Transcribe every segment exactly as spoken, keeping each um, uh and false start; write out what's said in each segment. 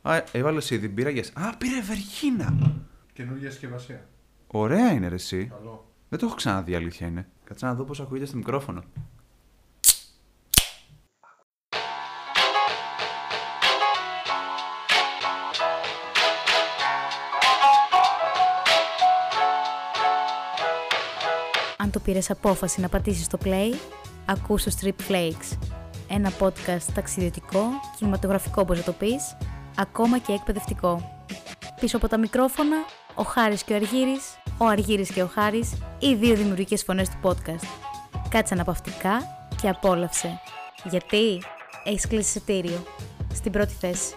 Α, έβαλε ήδη μπύρα για. Α, πήρε βεργίνα. Καινούργια συσκευασία. Ωραία είναι ρε εσύ. Καλό. Δεν το έχω ξαναδεί, αλήθεια είναι. Κάτσε να δω πώς ακούγεται στο μικρόφωνο. Αν το πήρες απόφαση να πατήσεις το play, ακούς το Strip Flakes. Ένα podcast ταξιδιωτικό, κινηματογραφικό όπως να το πεις, ακόμα και εκπαιδευτικό. Πίσω από τα μικρόφωνα, ο Χάρης και ο Αργύρης, ο Αργύρης και ο Χάρης, οι δύο δημιουργικές φωνές του podcast. Κάτσε αναπαυτικά και απόλαυσε. Γιατί έχεις κλείσει εισιτήριο. Στην πρώτη θέση.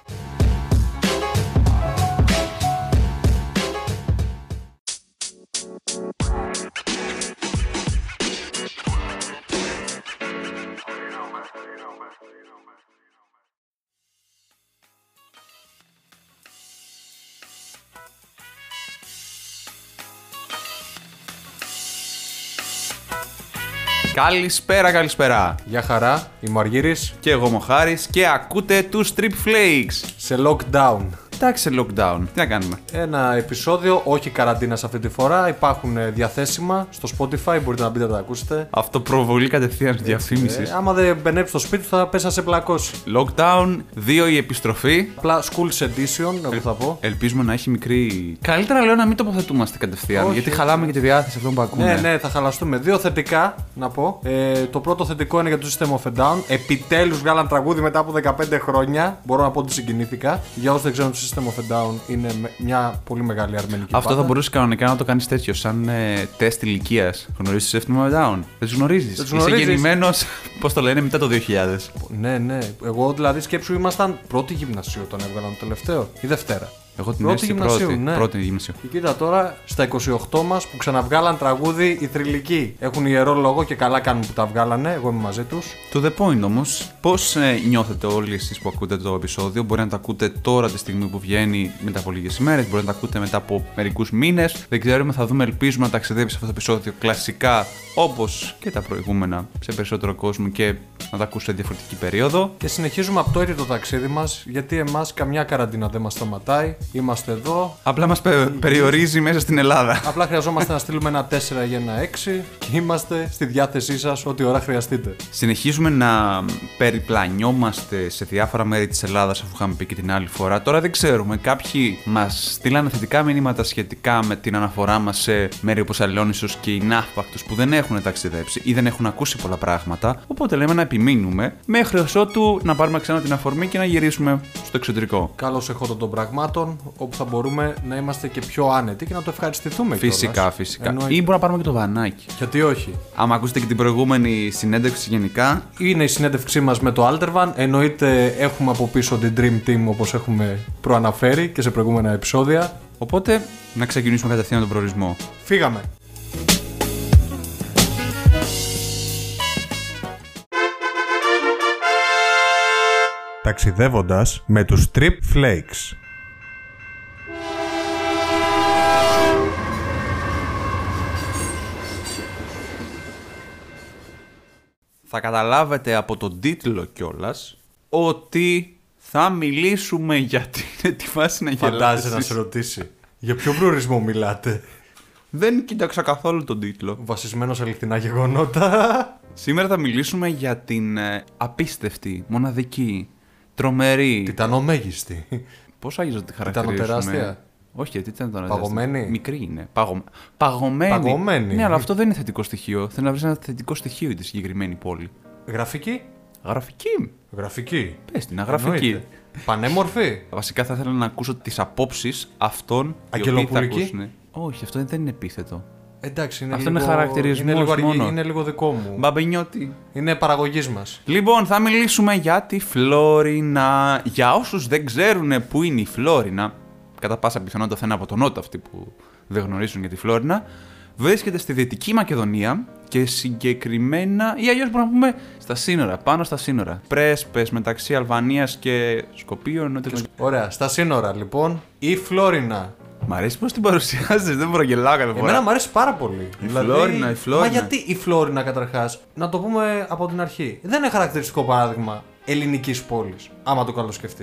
Καλησπέρα, καλησπέρα. Γεια χαρά, είμαι ο Αργύρης. Και εγώ είμαι ο Χάρης και ακούτε τους Strip Flakes. Σε lockdown. Εντάξει, σε lockdown. Τι να κάνουμε. Ένα επεισόδιο, όχι καραντίνας αυτή τη φορά. Υπάρχουν διαθέσιμα στο Spotify, μπορείτε να μπείτε να τα ακούσετε. Αυτό προβολή κατευθείαν διαφήμιση. Ε, άμα δεν μπαινέψει στο σπίτι θα πέσει να σε πλακώσει. Lockdown, δύο η επιστροφή. Απλά Schools Edition, εγώ θα πω. Ελπίζουμε να έχει μικρή. Καλύτερα λέω να μην τοποθετούμαστε κατευθείαν. Όχι. Γιατί χαλάμε και τη διάθεση αυτών που ακούνε. Ναι, ναι, θα χαλαστούμε. Δύο θετικά να πω. Ε, το πρώτο θετικό είναι για το System of a Down. Επιτέλους βγάλαν τραγούδι μετά από δεκαπέντε χρόνια. Μπορώ να πω ότι συγκινήθηκα. Για όσοι δεν ξέρουν, το System of a Down είναι μια πολύ μεγάλη αρμενική Αυτό πάντα. θα μπορούσε κανονικά να το κάνει τέτοιο, σαν ε, τεστ ηλικία. Γνωρίζει το System of a Down. Δεν του γνωρίζει. Είσαι γεννημένο, πώς το λένε, μετά το δύο χιλιάδες. Ναι, ναι. Εγώ δηλαδή σκέψου ήμασταν πρώτη γυμνασίου όταν έβγαλαν το τελευταίο ή Δευτέρα. Εγώ την Πρώτη έστει γυμνασίου, πρώτη, ναι. πρώτη γυμνασίου. Και κοίτα τώρα στα είκοσι οκτώ μας που ξαναβγάλαν τραγούδι οι Θρυλικοί. Έχουν ιερό λόγο και καλά κάνουν που τα βγάλανε. Εγώ είμαι μαζί τους. To the point όμως, πώς ε, νιώθετε όλοι εσείς που ακούτε το επεισόδιο? Μπορεί να το ακούτε τώρα τη στιγμή που βγαίνει μετά από λίγες ημέρες, μπορεί να το ακούτε μετά από μερικούς μήνες. Δεν ξέρουμε, θα δούμε, ελπίζουμε να ταξιδέψει αυτό το επεισόδιο κλασικά όπως και τα προηγούμενα σε περισσότερο κόσμο και να τα ακούσετε σε διαφορετική περίοδο. Και συνεχίζουμε απτόητο το ταξίδι μας γιατί εμάς καμιά καραντίνα δεν μας σταματάει. Είμαστε εδώ. Απλά μας πε, περιορίζει μέσα στην Ελλάδα. Απλά χρειαζόμαστε να στείλουμε ένα τέσσερα ή ένα έξι και είμαστε στη διάθεσή σας ό,τι ώρα χρειαστείτε. Συνεχίζουμε να περιπλανιόμαστε σε διάφορα μέρη της Ελλάδας, αφού είχαμε πει και την άλλη φορά. Τώρα δεν ξέρουμε. Κάποιοι μας στείλανε θετικά μηνύματα σχετικά με την αναφορά μας σε μέρη όπως Αλαιόνισσος και η Ναύπακτος που δεν έχουν ταξιδέψει ή δεν έχουν ακούσει πολλά πράγματα. Οπότε λέμε να επιμείνουμε μέχρι ότου να πάρουμε ξανά την αφορμή και να γυρίσουμε στο εξωτερικό. Καλώς εχόντων των πραγμάτων, όπου θα μπορούμε να είμαστε και πιο άνετοι και να το ευχαριστηθούμε κιόλας. Φυσικά, φυσικά. Εννοείται. Ή μπορούμε να πάρουμε και το βανάκι. Γιατί όχι. Άμα ακούσετε και την προηγούμενη συνέντευξη γενικά. Είναι η συνέντευξή μας με το Altervan. Εννοείται έχουμε από πίσω την Dream Team όπως έχουμε προαναφέρει και σε προηγούμενα επεισόδια. Οπότε να ξεκινήσουμε κατευθείαν τον προορισμό. Φύγαμε. Ταξιδεύοντας με τους Strip Flakes. Θα καταλάβετε από τον τίτλο κιόλας ότι θα μιλήσουμε για την τη φάση να γελάσεις. Φαντάζεσαι να σε ρωτήσει για ποιο προορισμό μιλάτε. Δεν κοίταξα καθόλου τον τίτλο. Βασισμένο σε αληθινά γεγονότα. Σήμερα θα μιλήσουμε για την ε, απίστευτη, μοναδική, τρομερή. Τιτανομέγιστη. Πώς άγιζε τη χαρακτηρίσουμε? Τιτανοτεράστια. Όχι, τι ήταν το Παγωμένη. Μικρή είναι. Παγω... Παγωμένη. Παγωμένη. Ναι, αλλά αυτό δεν είναι θετικό στοιχείο. Θέλω να βρει ένα θετικό στοιχείο για τη συγκεκριμένη πόλη. Γραφική. Γραφική. Γραφική. Πες την, αγραφική. Εννοείται. Πανέμορφη. Βασικά θα ήθελα να ακούσω τις απόψεις αυτών οι οποίοι θα Αγγελοπουλική. ακούσουν. Όχι, αυτό δεν είναι επίθετο. Εντάξει, είναι Αυτό λίγο... είναι χαρακτηρισμός είναι λίγο, αργή... μόνο. είναι λίγο δικό μου. Μπαμπενιώτη. Είναι παραγωγής μας. Λοιπόν, θα μιλήσουμε για τη Φλόρινα. Για όσους δεν ξέρουν που είναι η Φλόρινα, κατά πάσα πιθανότητα θα είναι από τον Νότο αυτοί που δεν γνωρίζουν για τη Φλόρινα, βρίσκεται στη Δυτική Μακεδονία και συγκεκριμένα, ή αλλιώς μπορούμε να πούμε στα σύνορα, πάνω στα σύνορα. Πρέσπες μεταξύ Αλβανίας και Σκοπίων. Και... Ωραία, στα σύνορα λοιπόν, η Φλόρινα. Μ' αρέσει πώς την παρουσιάζεις, δεν μπορώ να γελάω κάθε φορά. Εμένα μου αρέσει πάρα πολύ. Η Φλόρινα, η Φλόρινα. Μα γιατί η Φλόρινα καταρχάς, να το πούμε από την αρχή, δεν είναι χαρακτηριστικό παράδειγμα ελληνικής πόλης, άμα το καλοσκεφτείς.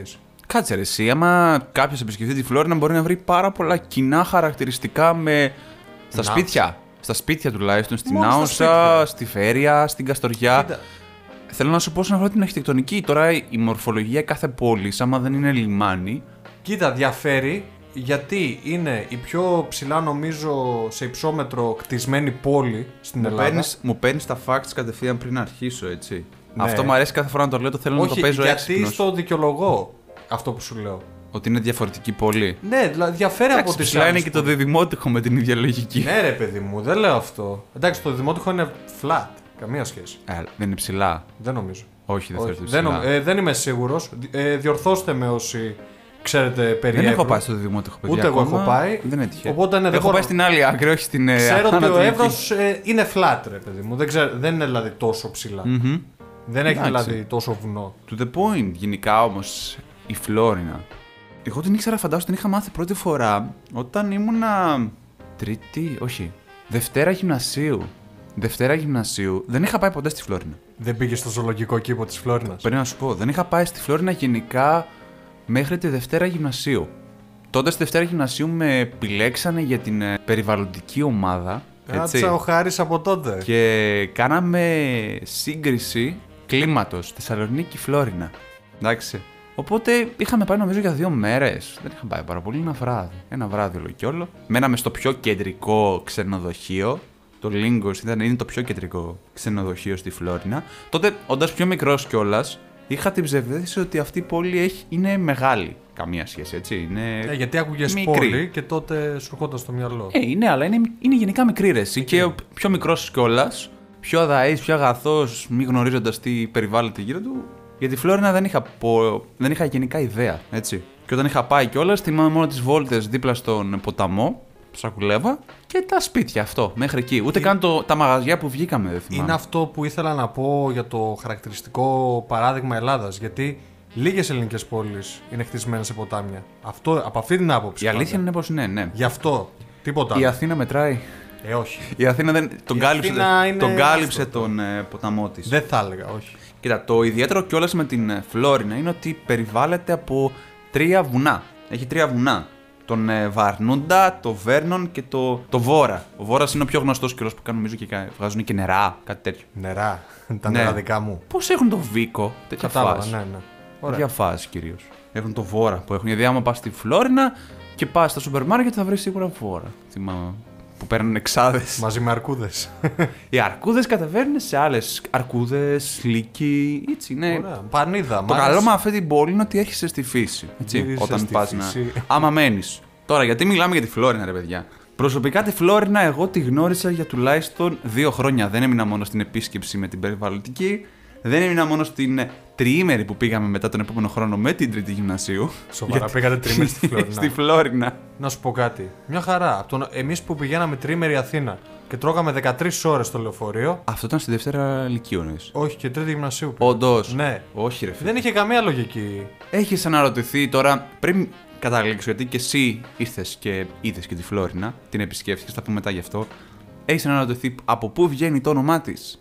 Κάτσε ρε, εσύ. Άμα κάποιο επισκεφτεί τη Φλόρινα, μπορεί να βρει πάρα πολλά κοινά χαρακτηριστικά με. Στα Να. σπίτια. Στα σπίτια τουλάχιστον. Στην Μόνο στα Άουσα, σπίτια. στη Φέρεια, στην Καστοριά. Κοίτα. Θέλω να σου πω όσον αφορά την αρχιτεκτονική. Τώρα η μορφολογία κάθε πόλη, άμα δεν είναι λιμάνι. Κοίτα, διαφέρει γιατί είναι η πιο ψηλά, νομίζω, σε υψόμετρο κτισμένη πόλη στην Μου Ελλάδα. παίρνεις, μου παίρνεις τα facts κατευθείαν πριν αρχίσω, έτσι. Ναι. Αυτό μου αρέσει κάθε φορά να το λέω, το θέλω να Όχι, το παίζω γιατί έξυπνος. στο δικαιολογώ αυτό που σου λέω. Ότι είναι διαφορετική πόλη. Ναι, δηλαδή διαφέρει από Εντάξει, τις ψηλά είναι άλλες και το πόλεις. διδημότυχο με την ίδια λογική. Ναι, ρε παιδί μου, δεν λέω αυτό. Εντάξει, το δημότυχο είναι flat. Καμία σχέση. Ε, δεν είναι ψηλά. Δεν νομίζω. Όχι, δεν Όχι, θεωρείται δεν, ψηλά. νομ- ε, δεν είμαι σίγουρο. Ε, διορθώστε με όσοι ξέρετε περί Δεν έχω Εύρου. πάει στο διδημότυχο, παιδιά. Ούτε εγώ ακόμα. έχω πάει. Δεν έτυχε. Οπότε, ναι, δεν έχω μπορώ- πάει στην άλλη άκρη, όχι στην. ε, Ξέρω ότι ο ανατολική. Εύρος ε, είναι flat, ρε παιδί μου. Δεν, ξέρω, δεν είναι δηλαδή τόσο ψηλά. Μμμ. Δεν έχει Εντάξει. δηλαδή τόσο βουνό. To the point, γενικά όμως η Φλόρινα. Εγώ την ήξερα, φαντάζομαι την είχα μάθει πρώτη φορά όταν ήμουνα. Τρίτη, όχι. Δευτέρα γυμνασίου. Δευτέρα γυμνασίου. Δεν είχα πάει ποτέ στη Φλόρινα. Δεν πήγε στο ζωολογικό κήπο τη Φλόρινα. Πρέπει να σου πω, δεν είχα πάει στη Φλόρινα γενικά μέχρι τη Δευτέρα γυμνασίου. Τότε στη Δευτέρα γυμνασίου με επιλέξανε για την ε, περιβαλλοντική ομάδα. Έτσι. Κάτσα ο Χάρης από τότε. Και κάναμε σύγκριση κλίματος Θεσσαλονίκη Φλόρινα. Εντάξει. Οπότε είχαμε πάει νομίζω για δύο μέρες. Δεν είχαμε πάει πάρα πολύ, ένα βράδυ. Ένα βράδυ όλο και όλο. Μέναμε στο πιο κεντρικό ξενοδοχείο. Το Λίγκος ήταν είναι το πιο κεντρικό ξενοδοχείο στη Φλόρινα. Τότε, όντας πιο μικρός κιόλας, είχα την ψευδέστηση ότι αυτή η πόλη έχει, είναι μεγάλη. Καμία σχέση, έτσι. Είναι Ε, γιατί άκουγε μικρή. πόλη και τότε σου ερχόταν στο μυαλό. Ε, είναι, αλλά είναι, είναι γενικά μικρή ρε. εσύ. Και ο πιο μικρός κιόλας, πιο αδαής, πιο αγαθός, μη γνωρίζοντας τι περιβάλλεται γύρω του. Για τη Φλόρινα δεν είχα, πω, δεν είχα γενικά ιδέα, έτσι. Και όταν είχα πάει κιόλας, θυμάμαι μόνο τις βόλτες δίπλα στον ποταμό, Σακουλέβα, και τα σπίτια αυτό, μέχρι εκεί. Ούτε καν το, τα μαγαζιά που βγήκαμε, δεν θυμάμαι. Είναι αυτό που ήθελα να πω για το χαρακτηριστικό παράδειγμα Ελλάδας. Γιατί λίγες ελληνικές πόλεις είναι χτισμένες σε ποτάμια. Αυτό, από αυτή την άποψη. Η αλήθεια πάντα. είναι πως ναι, ναι. Γι' αυτό. Τίποτα Η άλλο. Αθήνα μετράει. Ε, όχι. Η Αθήνα δεν, τον Η κάλυψε, Αθήνα είναι τον, κάλυψε αυτό. τον ε, ποταμό της. Δεν θα έλεγα, όχι. Κοίτα, το ιδιαίτερο κιόλας με την ε, Φλόρινα είναι ότι περιβάλλεται από τρία βουνά. Έχει τρία βουνά. Τον ε, Βαρνούντα, το Βέρνον και το, το Βόρα. Ο Βόρας είναι ο πιο γνωστός κιόλας που κάνουν νομίζω και κα- βγάζουν και νερά, κάτι τέτοιο. Νερά. Τα Ναι. νερά δικά μου. Πώς έχουν το Βίκο, τέτοια Κατάλαβα, φάση. ναι, ναι. Ωραία. Τέτοια φάση κυρίως. Έχουν το Βόρα που έχουν. Γιατί άμα πας στη Φλόρινα και πας στα σούπερ μάρκετ θα βρεις σίγουρα Βόρα. Θυμάμαι. Που παίρνουν εξάδες. Μαζί με αρκούδες. Οι αρκούδες κατεβαίνουν σε άλλες αρκούδες, λύκοι, έτσι είναι. Ωραία. Πανίδα. Το μ' καλό άρεσε. με αυτή την πόλη είναι ότι έρχεσαι στη φύση. Έτσι, Γύρισες όταν στη πας να. φύση. Άμα μένεις. Τώρα, γιατί μιλάμε για τη Φλόρινα, ρε παιδιά. Προσωπικά τη Φλόρινα εγώ τη γνώρισα για τουλάχιστον δύο χρόνια. Δεν έμεινα μόνο στην επίσκεψη με την περιβαλλοντική. Δεν έμεινα μόνο στην τριήμερη που πήγαμε μετά τον επόμενο χρόνο με την τρίτη γυμνασίου. Σοβαρά, Γιατί- πήγατε τριήμερη στη Φλόρινα. στη Φλόρινα. Να σου πω κάτι. Μια χαρά. Από τον... Εμείς που πηγαίναμε τρίμερη Αθήνα και τρώγαμε δεκατρείς ώρες στο λεωφορείο. Αυτό ήταν στη Δευτέρα Λυκείου, εννοείς. Όχι, και τρίτη γυμνασίου. πήγα. Όντως. Ναι. Όχι, ρε φίλε. Δεν είχε καμία λογική. Έχεις αναρωτηθεί τώρα, πριν καταλήξω, γιατί και εσύ ήρθες και είδες και τη Φλόρινα, την επισκέφθηκες, θα πούμε μετά γι' αυτό. Έχεις αναρωτηθεί από πού βγαίνει το όνομά της.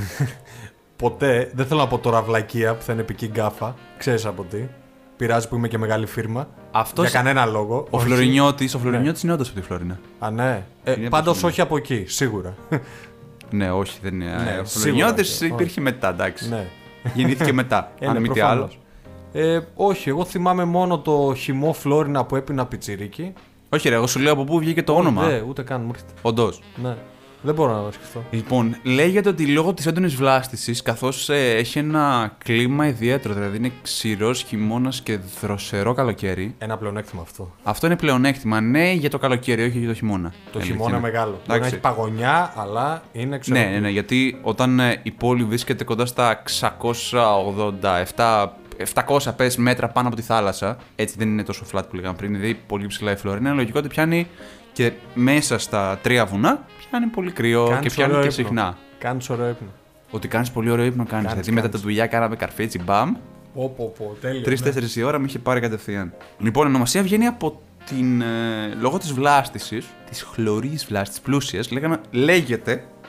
Ποτέ, δεν θέλω να πω τώρα βλακεία που θα είναι επική γκάφα. Ξέρεις από τι. Πειράζει που είμαι και μεγάλη φίρμα. Αυτός- Για κανένα λόγο. Ο Όχι. Φλωρινιώτης, ο Φλωρινιώτης είναι όντως από τη Φλόρινα. Α, ναι. Ε, Είναι πάντως από τη- όχι από εκεί, σίγουρα. Ναι, όχι, δεν είναι. Ναι, ο σίγουρα Φλωρινιώτης όχι. υπήρχε μετά, εντάξει. ναι. Γεννήθηκε μετά. Ε, αν ναι, μη τι προφανώς. άλλο. Ε, όχι, εγώ θυμάμαι μόνο το χυμό Φλόρινα που έπινα πιτσιρίκι. Όχι, ρε, εγώ σου λέω από πού βγήκε το όνομα. Ναι, ούτε καν μου έρχεται. Όντως. Ναι. Δεν μπορώ να το σκεφτώ. Λοιπόν, λέγεται ότι λόγω της έντονης βλάστησης, καθώς ε, έχει ένα κλίμα ιδιαίτερο, δηλαδή είναι ξηρός χειμώνας και δροσερό καλοκαίρι. Ένα πλεονέκτημα αυτό. Αυτό είναι πλεονέκτημα, ναι, για το καλοκαίρι, όχι για το χειμώνα. Το Αλήθεια χειμώνα είναι. μεγάλο. Μπορεί να Εντάξει. έχει παγωνιά, αλλά είναι ξέρω. Ναι, ναι, ναι, γιατί όταν ε, η πόλη βρίσκεται κοντά στα εξακόσια ογδόντα επτά, επτακόσια πες μέτρα πάνω από τη θάλασσα, έτσι δεν είναι τόσο flat που λέγαμε πριν, δηλαδή πολύ ψηλά η Φλόρινα, είναι λογικό ότι πιάνει και μέσα στα τρία βουνά πιάνει πολύ κρύο Κάνεις και πιάνει ωραίο και ύπνο. συχνά. Κάνεις ωραίο ύπνο. Ότι κάνεις πολύ ωραίο ύπνο κάνεις. Κάνεις, Δηλαδή μετά τα κάνεις. δουλειά κάναμε καρφίτσι, μπαμ, Πω, πω, πω, τέλειο. τρεις-τέσσερις η ώρα με είχε πάρει κατευθείαν. Λοιπόν, η ονομασία βγαίνει από την. Ε, λόγω της βλάστησης, της χλωρής βλάστησης, πλούσιας, λέγαμε, λέγεται,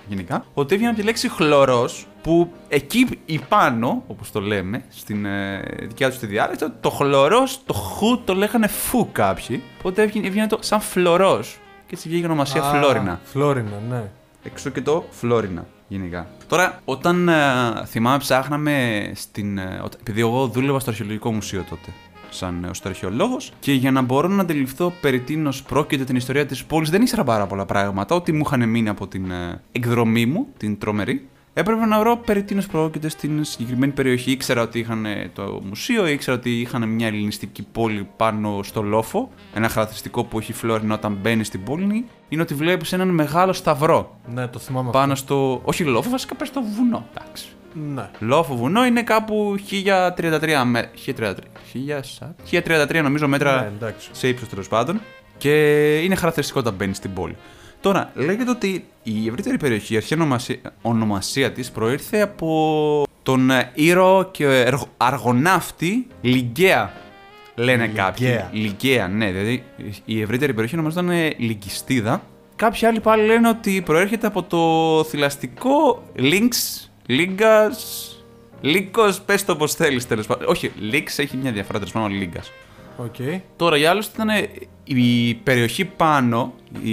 γενικά, ότι έβγαινε από τη λέξη χλωρός, που εκεί πάνω, όπως το λέμε, στην ε, δικιά του τη διάλεξη, το χλωρός, το χου το λέγανε φου κάποιοι, οπότε έβγαινε, έβγαινε το σαν φλωρός. Και έτσι βγήκε η ονομασία Α, Φλόρινα. Φλόρινα, ναι. Εξώ και το Φλόρινα, γενικά. Τώρα, όταν ε, θυμάμαι, ψάχναμε στην. Ε, επειδή εγώ δούλευα στο Αρχαιολογικό Μουσείο τότε, σαν νέος αρχαιολόγος, και για να μπορώ να αντιληφθώ περί τίνος πρόκειται την ιστορία της πόλης, δεν ήξερα πάρα πολλά πράγματα. Ό,τι μου είχαν μείνει από την ε, εκδρομή μου, την τρομερή, έπρεπε να βρω περί τίνος πρόκειται στην συγκεκριμένη περιοχή. Ήξερα ότι είχαν το μουσείο, ήξερα ότι είχαν μια ελληνιστική πόλη πάνω στο λόφο. Ένα χαρακτηριστικό που έχει η Φλόρινα όταν μπαίνει στην πόλη είναι ότι βλέπεις έναν μεγάλο σταυρό. Ναι, το θυμάμαι Πάνω αυτό. στο. Όχι λόφο, βασικά πες στο βουνό. Εντάξει. Ναι. Λόφο βουνό είναι κάπου χίλια τριάντα τρία μέτρα. χίλια τριάντα τρία νομίζω μέτρα Ναι, εντάξει. σε ύψος τέλος πάντων. Και είναι χαρακτηριστικό όταν μπαίνει στην πόλη. Τώρα, λέγεται ότι η ευρύτερη περιοχή, η αρχαία ονομασία, ονομασία της προήρθε από τον ήρωο και αργοναύτη Λυγκαία. Λένε Λυγκαία. κάποιοι. Λυγκαία, ναι, δηλαδή η ευρύτερη περιοχή ονομαζόταν Λυγκιστίδα. Κάποιοι άλλοι πάλι λένε ότι προέρχεται από το θηλαστικό Λίνξ, Λίγκας, Λύκος, πες το όπως θέλεις τέλος πάντων. Όχι, Λίξ έχει μια διαφορά τέλος πάντων, Λίγκας. Okay. Τώρα για άλλους ήταν η περιοχή πάνω,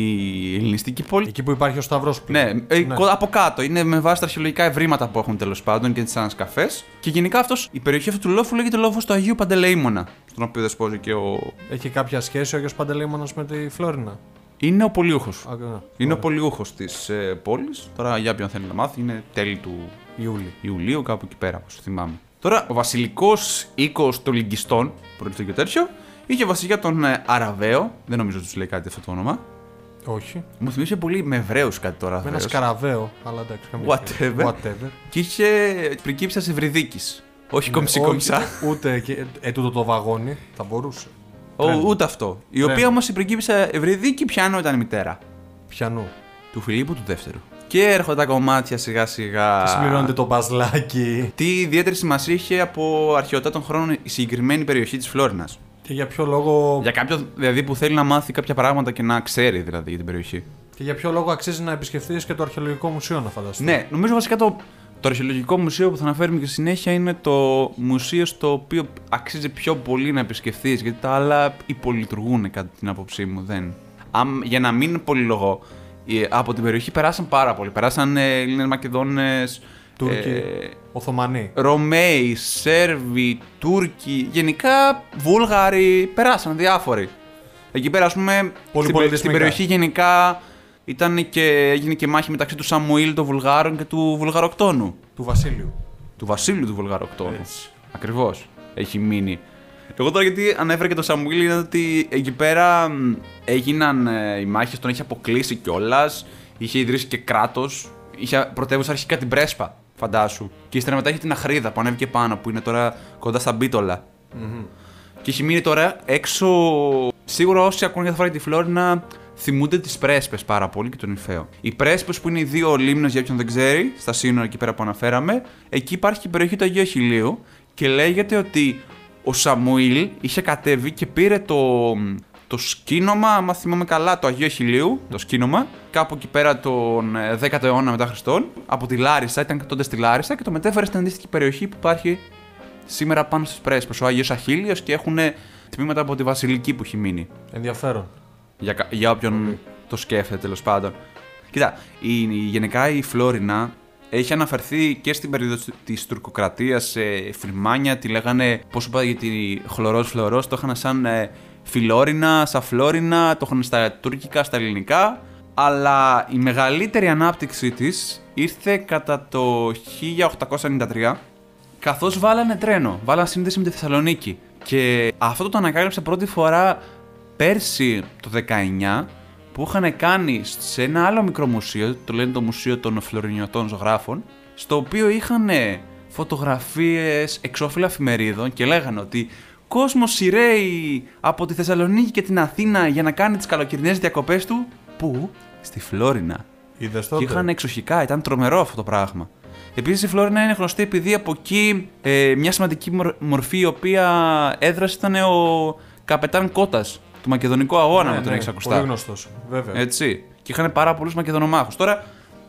η ελληνιστική πόλη. Εκεί που υπάρχει ο Σταυρός πλέον. Ναι, ναι, από κάτω. Είναι με βάση τα αρχαιολογικά ευρήματα που έχουν τέλος πάντων και τις ανασκαφές. Και γενικά αυτός, η περιοχή αυτού του λόφου λέγεται λόφος του Αγίου Παντελεήμωνα, στον οποίο δεσπόζει και ο. Έχει κάποια σχέση ο Αγίος Παντελεήμωνας με τη Φλόρινα? Είναι ο πολιούχος. Α, ναι. Είναι ο πολιούχος της ε, πόλης. Τώρα για όποιον θέλει να μάθει, είναι τέλη του Ιούλη. Ιουλίου, κάπου εκεί πέρα, όπως θυμάμαι. Τώρα, ο βασιλικός οίκος των Λυγκιστών, προήλθε και τέτοιο, είχε βασιλιά τον ε, Αραβαίο. Δεν νομίζω ότι του λέει κάτι αυτό το όνομα. Όχι. Μου θυμίζει πολύ με Εβραίους κάτι τώρα. Με ένα σκαραβαίο, αλλά εντάξει. Whatever. Whatever. Και είχε πριγκίπισσα Ευρυδίκης. Όχι Ναι, κομψή όχι, κομψά. Ούτε και, ε, τούτο το βαγόνι θα μπορούσε. Ο, ούτε αυτό. Η Τρένο. οποία όμως η πριγκίπισσα Ευρυδίκη πιάνω ήταν μητέρα. Πιανού. Του Φιλίππου του Δεύτερου. Και έρχονται τα κομμάτια σιγά σιγά. Και συμπληρώνεται το μπασλάκι. Τι ιδιαίτερη σημασία είχε από αρχαιότητα των χρόνων η συγκεκριμένη περιοχή της Φλόρινας. Και για ποιο λόγο. Για κάποιον δηλαδή που θέλει να μάθει κάποια πράγματα και να ξέρει δηλαδή για την περιοχή. Και για ποιο λόγο αξίζει να επισκεφτείς και το Αρχαιολογικό Μουσείο, να φανταστείς. Ναι, νομίζω βασικά το, το Αρχαιολογικό Μουσείο που θα αναφέρουμε και στη συνέχεια είναι το μουσείο στο οποίο αξίζει πιο πολύ να επισκεφθείς, γιατί τα άλλα υπολειτουργούν κατά την άποψή μου. Δεν. Αν, για να μην πολυλογώ, από την περιοχή περάσαν πάρα πολύ. Περάσαν ε, Έλληνες, Μακεδόνες, Τούρκοι, ε, Οθωμανοί. Ρωμαίοι, Σέρβοι, Τούρκοι, γενικά Βούλγαροι, περάσαν διάφοροι. Εκεί πέρα, ας πούμε, στην, στην περιοχή γενικά ήταν και, έγινε και μάχη μεταξύ του Σαμουήλ των Βουλγάρων και του Βουλγαροκτόνου. Του Βασίλειου. Του Βασίλειου του Βουλγαροκτόνου. Έτσι. Ακριβώς. Έχει μείνει. Εγώ τώρα γιατί ανέφερα και το Σαμουήλ είναι ότι εκεί πέρα έγιναν ε, οι μάχες, τον είχε αποκλείσει κιόλας, είχε ιδρύσει και κράτος, είχε πρωτεύουσα αρχικά την Πρέσπα, φαντάσου. Και ύστερα μετά είχε την Αχρίδα που ανέβηκε πάνω, που είναι τώρα κοντά στα Μπίτολα. Mm-hmm. Και έχει μείνει τώρα έξω. Σίγουρα όσοι ακούνε για τη φορά τη Φλόρινα θυμούνται τις Πρέσπες πάρα πολύ και τον Ιφαίο. Οι Πρέσπες που είναι οι δύο λίμνες, για όποιον δεν ξέρει, στα σύνορα εκεί πέρα που αναφέραμε, εκεί υπάρχει η περιοχή του Αγίου Αχιλλείου και λέγεται ότι ο Σαμουήλ είχε κατέβει και πήρε το, το σκήνομα, άμα θυμάμαι καλά, το Αγίου Αχιλλείου, το σκήνομα, κάπου εκεί πέρα τον δέκατο αιώνα μετά Χριστόν, από τη Λάρισα, ήταν τότε στη Λάρισα και το μετέφερε στην αντίστοιχη περιοχή που υπάρχει σήμερα πάνω στις Πρέσπες, ο Άγιος Αχίλλειος, και έχουν τμήματα από τη Βασιλική που έχει μείνει. Ενδιαφέρον. Για, για όποιον mm. το σκέφτεται τέλος πάντων. Κοίτα, η, η, γενικά η Φλόρινα έχει αναφερθεί και στην περίοδο της τουρκοκρατίας σε φρυμάνια, τη λέγανε, πώς είπα για τη χλωρός φλωρός, το είχαν σαν ε, Φιλόρινα, σαν Φλόρινα, το είχαν στα τουρκικά, στα ελληνικά, αλλά η μεγαλύτερη ανάπτυξη της ήρθε κατά το χίλια οκτακόσια ενενήντα τρία, καθώς βάλανε τρένο, βάλανε σύνδεση με τη Θεσσαλονίκη. Και αυτό το ανακάλυψε πρώτη φορά πέρσι το δεκαεννιά, που είχαν κάνει σε ένα άλλο μικρό μουσείο, το λένε το Μουσείο των Φλωρινιωτών Ζωγράφων, στο οποίο είχαν φωτογραφίες εξώφυλλα εφημερίδων και λέγανε ότι κόσμος σειραίει από τη Θεσσαλονίκη και την Αθήνα για να κάνει τις καλοκαιρινές διακοπές του. Πού? Στη Φλόρινα. Είδες τότε. Και είχαν εξοχικά, ήταν τρομερό αυτό το πράγμα. Επίσης η Φλόρινα είναι γνωστή επειδή από εκεί ε, μια σημαντική μορφή η οποία έδρασε ήταν ο καπετάν Κώτας του Μακεδονικού Αγώνα, ναι, με τον ναι, έχεις ακουστά. Πολύ γνωστός, βέβαια. Έτσι. Και είχαν πάρα πολλούς Μακεδονομάχους. Τώρα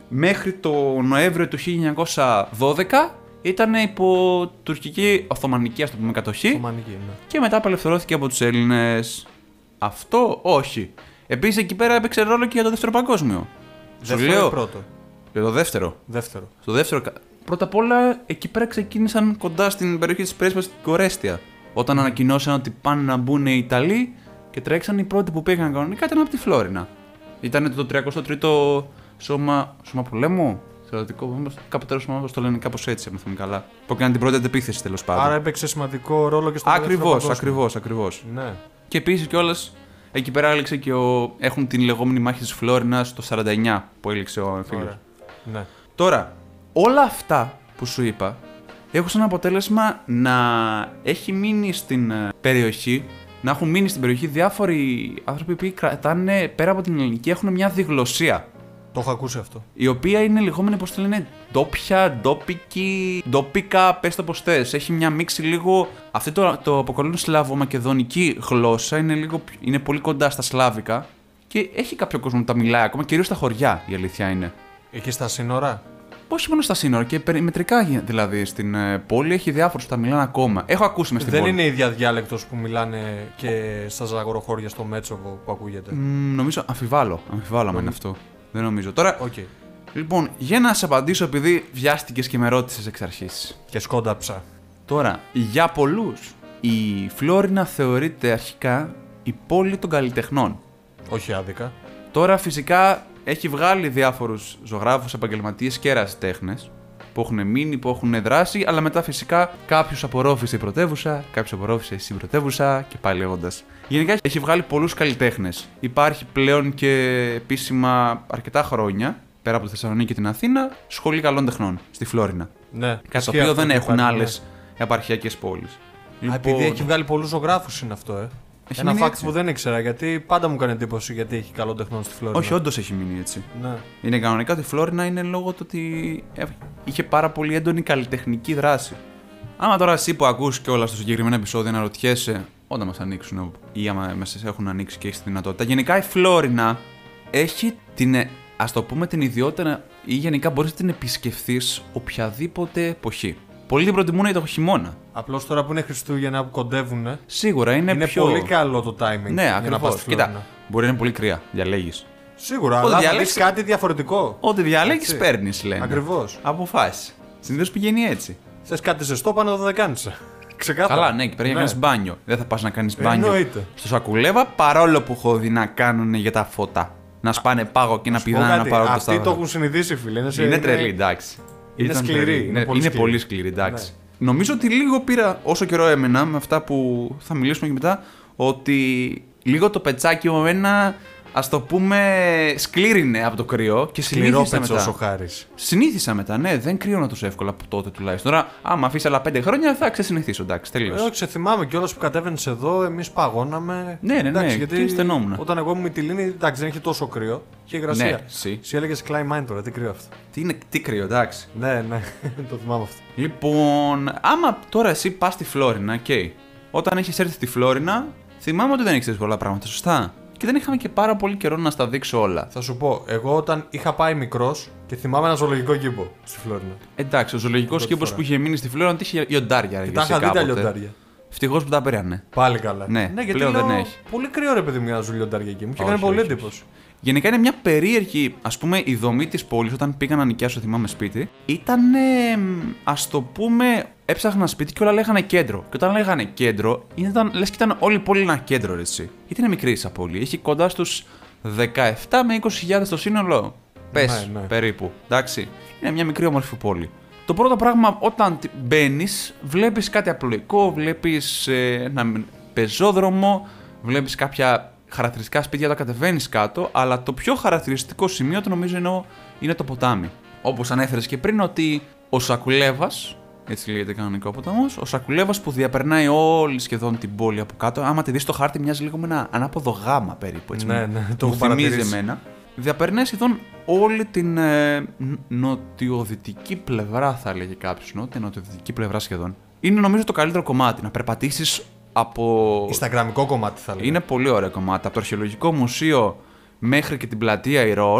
μέχρι το Νοέμβριο του χίλια εννιακόσια δώδεκα ήταν υπό τουρκική Οθωμανική, ας το πούμε, κατοχή. Οθωμανική, ναι. Και μετά απελευθερώθηκε από τους Έλληνες. Αυτό όχι. Επίσης εκεί πέρα έπαιξε ρόλο και για το δεύτερο παγκόσμιο. Δεύτερο Σου λέω, ή πρώτο. για το δεύτερο. Δεύτερο. Στο δεύτερο. Πρώτα απ' όλα, εκεί πέρα ξεκίνησαν κοντά στην περιοχή της Πρέσπας στην Κορέστια. Όταν ανακοινώσαν ότι πάνε να μπουν οι Ιταλοί και τρέξαν οι πρώτοι που πήγαν κανονικά ήταν από τη Φλόρινα. Ήταν το τριακοστό τρίτο σώμα, σώμα πολέμου. Στρατιωτικό, κάπου τέλος πάντων το λένε κάπως έτσι, αν θυμάμαι καλά. Που έκανε την πρώτη αντεπίθεση τέλος πάντων. Άρα έπαιξε σημαντικό ρόλο και στο δεύτερο Ακριβώς, παγκόσμιο. ακριβώς, ακριβώς. Ναι. Και επίσης κιόλας εκεί πέρα έληξε και ο... έχουν την λεγόμενη μάχη της Φλόρινας το σαράντα εννιά που έληξε ο φίλος. Ωραία. Ναι. Τώρα, όλα αυτά που σου είπα έχουν σαν αποτέλεσμα να έχει μείνει στην ε, περιοχή, να έχουν μείνει στην περιοχή διάφοροι άνθρωποι που κρατάνε πέρα από την ελληνική, έχουν μια διγλωσσία. Το έχω ακούσει αυτό. Η οποία είναι λεγόμενη, πώς το λένε, ντόπια, ντόπικη, ντόπικα, πες το πως θες. Έχει μια μίξη λίγο. Αυτό το, το αποκαλούν σλαβο-μακεδονική γλώσσα, είναι, λίγο, είναι πολύ κοντά στα σλάβικα και έχει κάποιο κόσμο που τα μιλάει ακόμα, κυρίως στα χωριά, η αλήθεια είναι. Εκεί στα σύνορα. Όχι μόνο στα σύνορα, και περιμετρικά δηλαδή στην ε, πόλη έχει διάφορους που τα μιλάνε ακόμα. Έχω ακούσει μες στην Δεν πόλη. είναι η ίδια διάλεκτος που μιλάνε και στα ζαγοροχώρια στο Μέτσοβο που ακούγεται. Μ, νομίζω, αμφιβάλλω. Αμφιβάλλω αν είναι αυτό. Δεν νομίζω. Τώρα, Οκ. Okay. λοιπόν, για να σε απαντήσω, επειδή βιάστηκες και με ρώτησες εξ αρχής. Και σκόνταψα. Τώρα, για πολλούς, η Φλόρινα θεωρείται αρχικά η πόλη των καλλιτεχνών. Όχι άδικα. Τώρα, φυσικά, έχει βγάλει διάφορους ζωγράφους, επαγγελματίες και ερασιτέχνες που έχουν μείνει, που έχουν δράσει, αλλά μετά φυσικά κάποιους απορρόφησε η πρωτεύουσα, κάποιους απορρόφησε η πρωτεύουσα και πάλι λέγοντας. Γενικά έχει βγάλει πολλούς καλλιτέχνες. Υπάρχει πλέον και επίσημα αρκετά χρόνια, πέρα από τη Θεσσαλονίκη και την Αθήνα, σχολή καλών τεχνών στη Φλόρινα. Ναι. Κάτι το οποίο δεν έχουν άλλες επαρχιακές πόλεις. Α, επειδή έχει βγάλει πολλούς ζωγράφους είναι αυτό, ε. Έχει Ένα μείνει fact έτσι. που δεν ήξερα, γιατί πάντα μου έκανε εντύπωση γιατί έχει καλό τεχνών στη Φλόρινα. Όχι, όντως έχει μείνει έτσι. Ναι. Είναι κανονικά ότι η Φλόρινα είναι λόγω του ότι είχε πάρα πολύ έντονη καλλιτεχνική δράση. Άμα τώρα εσύ που ακούς κιόλας στο συγκεκριμένο επεισόδιο να ρωτιέσαι όταν μας ανοίξουν ή άμα μας έχουν ανοίξει και έχεις τη δυνατότητα. Γενικά η Φλόρινα έχει την, ας το πούμε, την ιδιότητα ή γενικά μπορείς να την επισκεφθείς οποιαδήποτε εποχή. Πολλοί την προτιμούν για το χειμώνα. Απλώς τώρα που είναι Χριστούγεννα που κοντεύουν. Σίγουρα είναι, Είναι πιο. πολύ καλό το timing. Ναι, για να ακριβώς. πας στη Κοίτα, Φλόρινα. μπορεί να είναι πολύ κρύα, διαλέγεις. Σίγουρα, Ό,τι αλλά θα διαλέξεις- δεις κάτι διαφορετικό. Ό,τι διαλέγεις Έτσι. παίρνεις, λένε. Ακριβώς. Αποφάσεις. Συνήθως πηγαίνει έτσι. Θες κάτι ζεστό, πάνω εδώ δεν κάνεις. Ξεκάθαρα. Καλά, ναι, και πρέπει να Ναι. κάνεις μπάνιο. Δεν θα πας να κάνεις μπάνιο Εννοείται. στο Σακουλέβα, παρόλο που έχω δει να κάνουν για τα φώτα. Να σπάνε πάγο και να Σου πω πηδάνε να κάτι, πάρουν το αυτοί το σταυρό. έχουν συνηθίσει, φίλε. Είναι, σε- Είναι τρελή, εντάξει. είναι Ήταν σκληρή, τρελή. είναι Είναι, πολύ είναι σκληρή. πολύ σκληρή, εντάξει. Νομίζω ότι λίγο πήρα, όσο καιρό έμενα, με αυτά που θα μιλήσουμε και μετά, ότι λίγο το πετσάκι μου εμένα, ας το πούμε, σκλήρινε από το κρύο και Σκληρό συνήθισα πετσός ο μετά. Χάρης. Συνήθισα μετά, ναι, δεν κρύωνα τόσο εύκολα από τότε τουλάχιστον. Τώρα, άμα αφήσει άλλα πέντε χρόνια, θα ξεσυνηθίσω, εντάξει, τελείως. Εγώ ξεθυμάμαι κιόλας που κατέβαινε εδώ, εμείς παγώναμε. Ναι, ναι, ναι, και στενόμουν. Όταν εγώ ήμουν Μυτιλήνη, εντάξει, δεν είχε τόσο κρύο. Είχε υγρασία. Ναι, εσύ. Εσύ έλεγε Climb Mine τώρα, τι κρύο αυτό. Τι, είναι, τι κρύο, εντάξει. Ναι, ναι, το θυμάμαι αυτό. Λοιπόν, άμα τώρα εσύ πας στη Φλόρινα, okay. Όταν έχεις έρθει στη Φλόρινα, θυμάμαι ότι δεν ήξερες πολλά πράγματα, σωστά. Και δεν είχαμε και πάρα πολύ καιρό να στα δείξω όλα. Θα σου πω, εγώ όταν είχα πάει μικρός και θυμάμαι ένα ζωολογικό κήπο στη Φλόρινα. Εντάξει, ο ζωολογικός Πρώτη κήπος φορά. που είχε μείνει στη Φλόρινα είχε λιοντάρια. Και ρε, τα εσύ είχα δει τα κάποτε. λιοντάρια. Ευτυχώς που τα πήρανε. Πάλι καλά. Ναι, γιατί πλέον λέω, δεν έχει. Πολύ κρύο ρε παιδί μου για να ζουν λιοντάρια εκεί. Μου και Όχι, έκανε πολύ όχι, εντύπωση. Γενικά είναι μια περίεργη, ας πούμε, η δομή της πόλης όταν πήγα να νοικιάσω, θυμάμαι, σπίτι. Ήταν, ας το πούμε, έψαχνα σπίτι και όλα λέγανε κέντρο. Και όταν λέγανε κέντρο, ήταν, λες και ήταν όλη η πόλη ένα κέντρο, ρε, εσύ. Γιατί είναι μικρή ίσα πόλη. Έχει κοντά στους δεκαεπτά με είκοσι χιλιάδες το σύνολο. Πες, Ναι, ναι. περίπου. Εντάξει. Είναι μια μικρή όμορφη πόλη. Το πρώτο πράγμα, όταν μπαίνει, βλέπεις κάτι απλοϊκό, βλέπεις ε, ένα πεζόδρομο, βλέπεις κάποια χαρακτηριστικά σπίτια όταν κατεβαίνεις κάτω, αλλά το πιο χαρακτηριστικό σημείο το νομίζω είναι, ο- είναι το ποτάμι. Όπως ανέφερες και πριν, ότι ο Σακουλέβας, έτσι λέγεται κανονικά ο ποταμός, ο Σακουλέβας που διαπερνάει όλη σχεδόν την πόλη από κάτω, άμα τη δεις στο χάρτη, μοιάζει λίγο με ένα ανάποδο γάμα περίπου. Έτσι, Ναι, μου- ναι, το μου έχω θυμίζει παρατηρήσει. εμένα. Διαπερνάει σχεδόν όλη την ε, ν- νοτιοδυτική πλευρά, θα έλεγε κάποιος. Νότια νοτιοδυτική πλευρά σχεδόν. Είναι νομίζω το καλύτερο κομμάτι. Να περπατήσεις από. Ισταγραμμικό κομμάτι θα λέγαμε. Είναι πολύ ωραίο κομμάτι. Από το Αρχαιολογικό Μουσείο μέχρι και την πλατεία Ηρώων.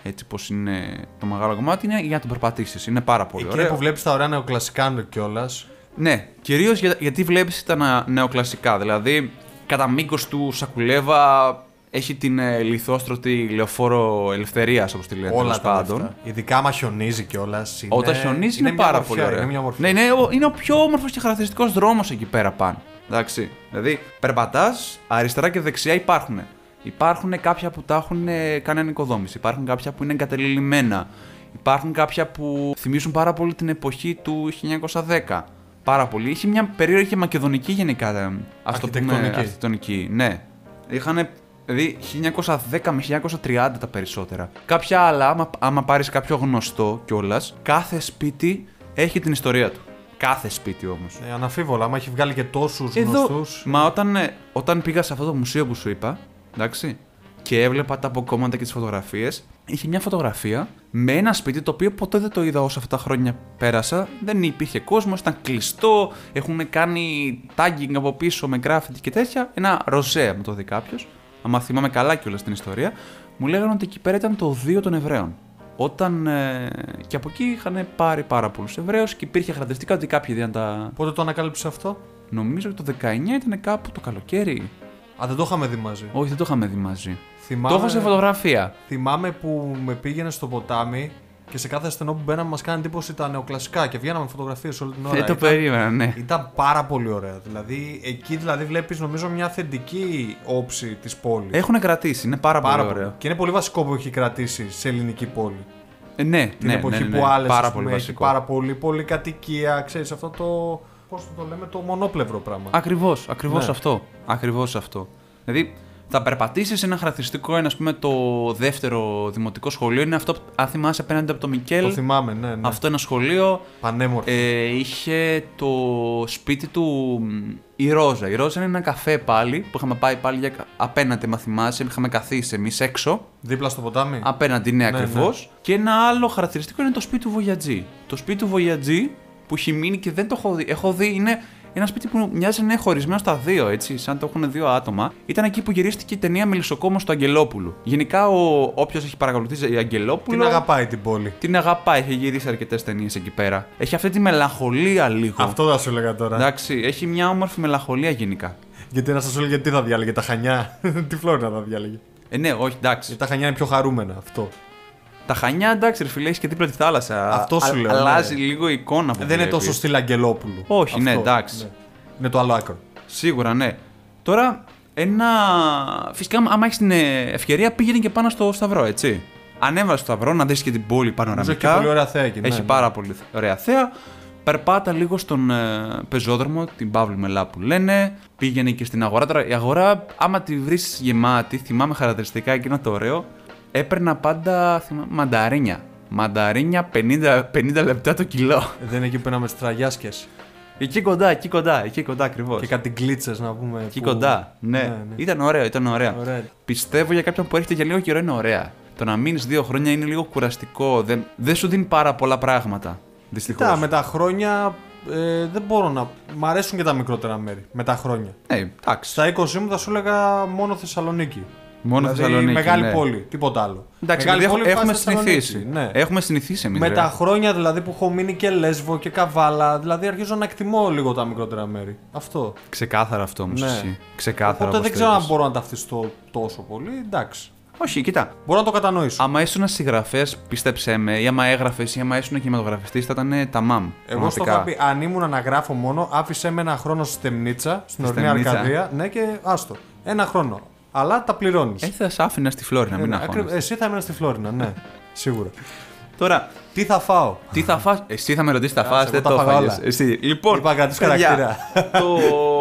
έτσι πως είναι το μεγάλο κομμάτι, είναι για να το περπατήσεις. Είναι πάρα πολύ εκεί ωραίο. Εκεί που βλέπεις τα ωραία νεοκλασικά κιόλας. Ναι, κυρίως για, γιατί βλέπεις τα νεοκλασικά. Δηλαδή, κατά μήκος του Σακουλέβα έχει την ε, λιθόστρωτη λεωφόρο Ελευθερίας, όπως τη λένε. Όλα τα πάντων. αυτά. Ειδικά άμα χιονίζει κιόλας. Είναι... Όταν χιονίζει είναι, είναι πάρα μορφιά, πολύ ωραίο. Είναι, μια μορφιά. Ναι, είναι, είναι ο πιο όμορφος και χαρακτηριστικός δρόμος εκεί πέρα πάνω. Εντάξει. Δηλαδή, περπατάς, αριστερά και δεξιά υπάρχουν. Υπάρχουν κάποια που τα έχουν κάνει ανοικοδόμηση. Υπάρχουν κάποια που είναι εγκατελειμμένα. Υπάρχουν κάποια που θυμίζουν πάρα πολύ την εποχή του χίλια εννιακόσια δέκα. Πάρα πολύ. Είχε μια περίεργη μακεδονική γενικά. Ας το πούμε. Αρχιτεκτονική. Ναι. Είχαν. Δηλαδή χίλια εννιακόσια δέκα με χίλια εννιακόσια τριάντα τα περισσότερα. Κάποια άλλα, άμα, άμα πάρεις κάποιο γνωστό κιόλας, κάθε σπίτι έχει την ιστορία του. Κάθε σπίτι όμως. Ε, αναφίβολα, άμα έχει βγάλει και τόσους Εδώ, γνωστούς. Μα όταν, όταν πήγα σε αυτό το μουσείο που σου είπα, εντάξει, και έβλεπα τα αποκόμματα και τις φωτογραφίες, είχε μια φωτογραφία με ένα σπίτι το οποίο ποτέ δεν το είδα όσο αυτά τα χρόνια πέρασα. Δεν υπήρχε κόσμος, ήταν κλειστό, έχουν κάνει tagging από πίσω με graffiti και τέτοια. Ένα ροζέ, μου το δει κάποιος. Αν θυμάμαι καλά κιόλας στην ιστορία, μου λέγανε ότι εκεί πέρα ήταν το οδείο των Εβραίων. Όταν. Ε, και από εκεί είχαν πάρει πάρα πολλούς Εβραίους και υπήρχε χαρακτηριστικά ότι κάποιοι δεν τα. Πότε το ανακάλυψε αυτό? Νομίζω ότι το δεκαεννιά ήταν κάπου το καλοκαίρι. Α, δεν το είχαμε δει μαζί. Όχι, δεν το είχαμε δει μαζί. Θυμάμαι... Το έχω σε φωτογραφία. Θυμάμαι που με πήγαινε στο ποτάμι και σε κάθε στενό που μπαίναμε μας κάνει εντύπωση τα νεοκλασικά και βγαίναμε φωτογραφίες όλη την ώρα. Δεν το ήταν... περίμενα, ναι. Ήταν πάρα πολύ ωραία. Δηλαδή, εκεί δηλαδή βλέπεις νομίζω μια αυθεντική όψη της πόλης. Έχουν κρατήσει, είναι πάρα, πάρα πολύ πολύ ωραίο. Και είναι πολύ βασικό που έχει κρατήσει σε ελληνική πόλη. Ε, ναι, Την ναι, εποχή ναι, ναι, που άλλες πάρα ας πούμε, πολύ έχει βασικό. πάρα πολύ πολυκατοικία, ξέρεις αυτό το. Πώς το λέμε, το μονόπλευρο πράγμα. Ακριβώς, ακριβώς Ναι. αυτό. Ακριβώς αυτό. Δηλαδή, θα περπατήσεις, ένα χαρακτηριστικό είναι, ας πούμε, το δεύτερο δημοτικό σχολείο. Είναι αυτό, αν θυμάσαι, απέναντι από το Μικέλ. Το θυμάμαι, ναι, ναι. Αυτό ένα σχολείο. Πανέμορφο. Ε, είχε το σπίτι του μ, η Ρόζα. Η Ρόζα είναι ένα καφέ πάλι που είχαμε πάει πάλι για, απέναντι, μα θυμάσαι. Είχαμε καθίσει εμείς έξω. Δίπλα στο ποτάμι. Απέναντι, ναι, Ναι, ακριβώς. ναι. Και ένα άλλο χαρακτηριστικό είναι το σπίτι του Βοιατζή. Το σπίτι του Βοιατζή που έχει μείνει και δεν το έχω δει. Έχω δει, είναι ένα σπίτι που μοιάζει να είναι χωρισμένο στα δύο, έτσι, σαν το έχουν δύο άτομα. Ήταν εκεί που γυρίστηκε η ταινία Μελισσοκόμος του Αγγελόπουλου. Γενικά, όποιος έχει παρακολουθήσει η Αγγελόπουλο. Την αγαπάει την πόλη. Την αγαπάει, έχει γυρίσει αρκετές ταινίες εκεί πέρα. Έχει αυτή τη μελαγχολία λίγο. Αυτό θα σου έλεγα τώρα. Εντάξει, έχει μια όμορφη μελαγχολία γενικά. Γιατί να σας έλεγε τι θα διάλεγε, τα Χανιά. Τι Φλόρινα θα διάλεγε. Ε, ναι, όχι, εντάξει. Γιατί τα Χανιά είναι πιο χαρούμενα, αυτό. Τα Χανιά, εντάξει, ρε φίλε, έχει και δίπλα τη θάλασσα. Αυτό σου Α, λέω, αλλάζει ναι. λίγο η εικόνα που Δεν είναι βλέπεις. τόσο στυλ Αγγελόπουλου. Όχι, ναι, Αυτό, εντάξει. ναι. Είναι το άλλο άκρο. Σίγουρα, ναι. Τώρα, ένα. Φυσικά, άμα έχει την ευκαιρία, πήγαινε και πάνω στο Σταυρό, έτσι. Ανέβασε στο Σταυρό να δεις και την πόλη πανοραμικά. Έχει πολύ ωραία θέα εκεί. Έχει ναι, πάρα ναι. πολύ ωραία θέα. Περπάτα λίγο στον ε, πεζόδρομο, την Παύλου Μελά που λένε. Πήγαινε και στην αγορά. Τώρα, η αγορά, άμα τη βρει γεμάτη, θυμάμαι χαρακτηριστικά εκείνο το ωραίο, έπαιρνα πάντα θυμάμαι, μανταρίνια. Μανταρίνια πενήντα, πενήντα λεπτά το κιλό. Ε, Δεν είναι εκεί που πέναμε στις τραγιάσκες. Εκεί κοντά, εκεί κοντά, εκεί κοντά ακριβώς. Και κάτι γκλίτσες να πούμε. Εκεί που... κοντά. Ναι. ναι, ναι. Ήταν ωραίο, ήταν ωραία. Ωραία. Πιστεύω για κάποιον που έρχεται για λίγο καιρό είναι ωραία. Το να μείνει δύο χρόνια είναι λίγο κουραστικό. Δεν, δεν σου δίνει πάρα πολλά πράγματα. Δυστυχώς. Κοίτα, με τα χρόνια ε, δεν μπορώ να. Μ' αρέσουν και τα μικρότερα μέρη. Με τα χρόνια. Ε, εντάξει. Στα είκοσι μου θα σου έλεγα μόνο Θεσσαλονίκη. Μόνο δηλαδή, Θεσσαλονίκη. Μεγάλη ναι. πόλη, τίποτα άλλο. Εντάξει, μεγάλη δηλαδή, πόλη έχουμε πας στη συνηθίσει. Θεσσαλονίκη, Ναι. Έχουμε συνηθίσει εμείς. Με ρε. τα χρόνια δηλαδή που έχω μείνει και Λέσβο και Καβάλα, δηλαδή αρχίζω να εκτιμώ λίγο τα μικρότερα μέρη. Αυτό. Ξεκάθαρα αυτό όμως Ναι. εσύ. Ξεκάθαρα. Οπότε όπως δεν το ξέρω αν είπες. μπορώ να ταυτιστώ τόσο πολύ. Εντάξει. Όχι, κοίτα. Μπορώ να το κατανοήσω. Άμα ήσουν συγγραφέα, πίστεψέ με, ή άμα έγραφε ή άμα ήσουν κινηματογραφιστή, θα ήταν τα μαμ. Εγώ στο είχα πει, αν ήμουν να γράφω μόνο, άφησε με ένα χρόνο στη Στεμνίτσα, στην ορεινή Στεμνίτσα. Αρκαδία. Ναι, και άστο. Ένα χρόνο. Αλλά τα πληρώνει. Έτσι θα σ' άφηνα στη Φλόρινα, μην αγχώνεσαι. Εσύ θα έμενα στη Φλόρινα, ναι. Σίγουρα. Τώρα, Τι θα φάω. τι θα φας. Εσύ θα με ρωτήσει, θα φας, εγώ δεν τα το φάγα φάγες. όλα. Εσύ. Λοιπόν, Είπα κάτι παιδιά, χαρακτήρα. το...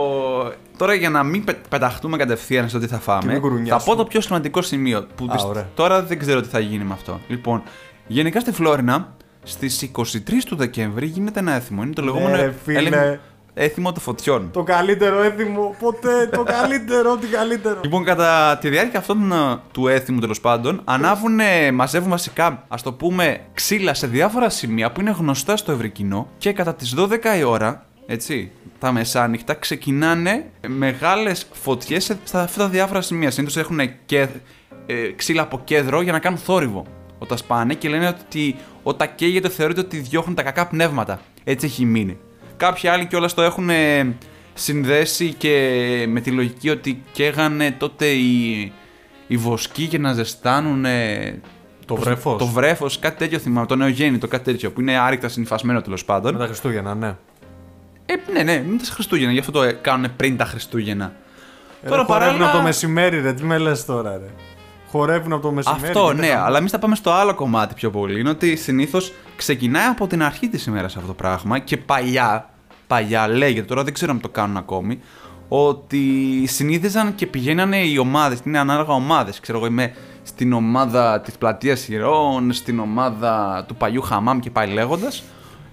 Τώρα για να μην πε- πεταχτούμε κατευθείαν στο τι θα Και φάμε, μην θα γουρουνιάσουμε. πω το πιο σημαντικό σημείο. Που Α, πισ- ωραία. Τώρα δεν ξέρω τι θα γίνει με αυτό. Λοιπόν, γενικά στη Φλόρινα, στις είκοσι τρεις του Δεκέμβρη γίνεται ένα έθιμο. Είναι το λεγόμενο ρε, φίλε. έλεγχο- έθιμο των φωτιών. Το καλύτερο έθιμο ποτέ. Το καλύτερο, τι καλύτερο. Λοιπόν, κατά τη διάρκεια αυτών ε, του έθιμου τέλος πάντων, ανάβουν, ε, μαζεύουν βασικά, ας το πούμε, ξύλα σε διάφορα σημεία που είναι γνωστά στο ευρύ κοινό και κατά τις δώδεκα η ώρα, έτσι, τα μεσάνυχτα, ξεκινάνε μεγάλες φωτιές σε- στα αυτά τα διάφορα σημεία. Συνήθως έχουν και, ε, ξύλα από κέντρο για να κάνουν θόρυβο. όταν σπάνε και λένε ότι όταν καίγεται θεωρείται ότι διώχνουν τα κακά πνεύματα. Έτσι έχει μείνει. Κάποιοι άλλοι κιόλας το έχουν συνδέσει και με τη λογική ότι καίγανε τότε οι, οι βοσκοί για να ζεστάνουν το βρέφος. Το βρέφος, κάτι τέτοιο θυμάμαι, το νεογέννητο, κάτι τέτοιο που είναι άρρηκτα συνυφασμένο τέλος πάντων. Με τα Χριστούγεννα, ναι. Ε, ναι, ναι, με τα Χριστούγεννα, γι' αυτό το κάνουν πριν τα Χριστούγεννα. Ε, τώρα χορεύουν παράλληλα... από το μεσημέρι, ρε, τι με λες τώρα, ρε. Χορεύουν από το μεσημέρι. Αυτό, ναι, θα... αλλά εμείς θα πάμε στο άλλο κομμάτι πιο πολύ. Είναι ότι συνήθως ξεκινάει από την αρχή της ημέρας αυτό το πράγμα και παλιά, παλιά λέγεται, τώρα δεν ξέρω αν το κάνουν ακόμη, ότι συνήθιζαν και πηγαίνανε οι ομάδες, είναι ανάλογα ομάδες. Ξέρω εγώ, είμαι στην ομάδα της Πλατείας Ηρώων, στην ομάδα του παλιού Χαμάμ και πάει λέγοντας,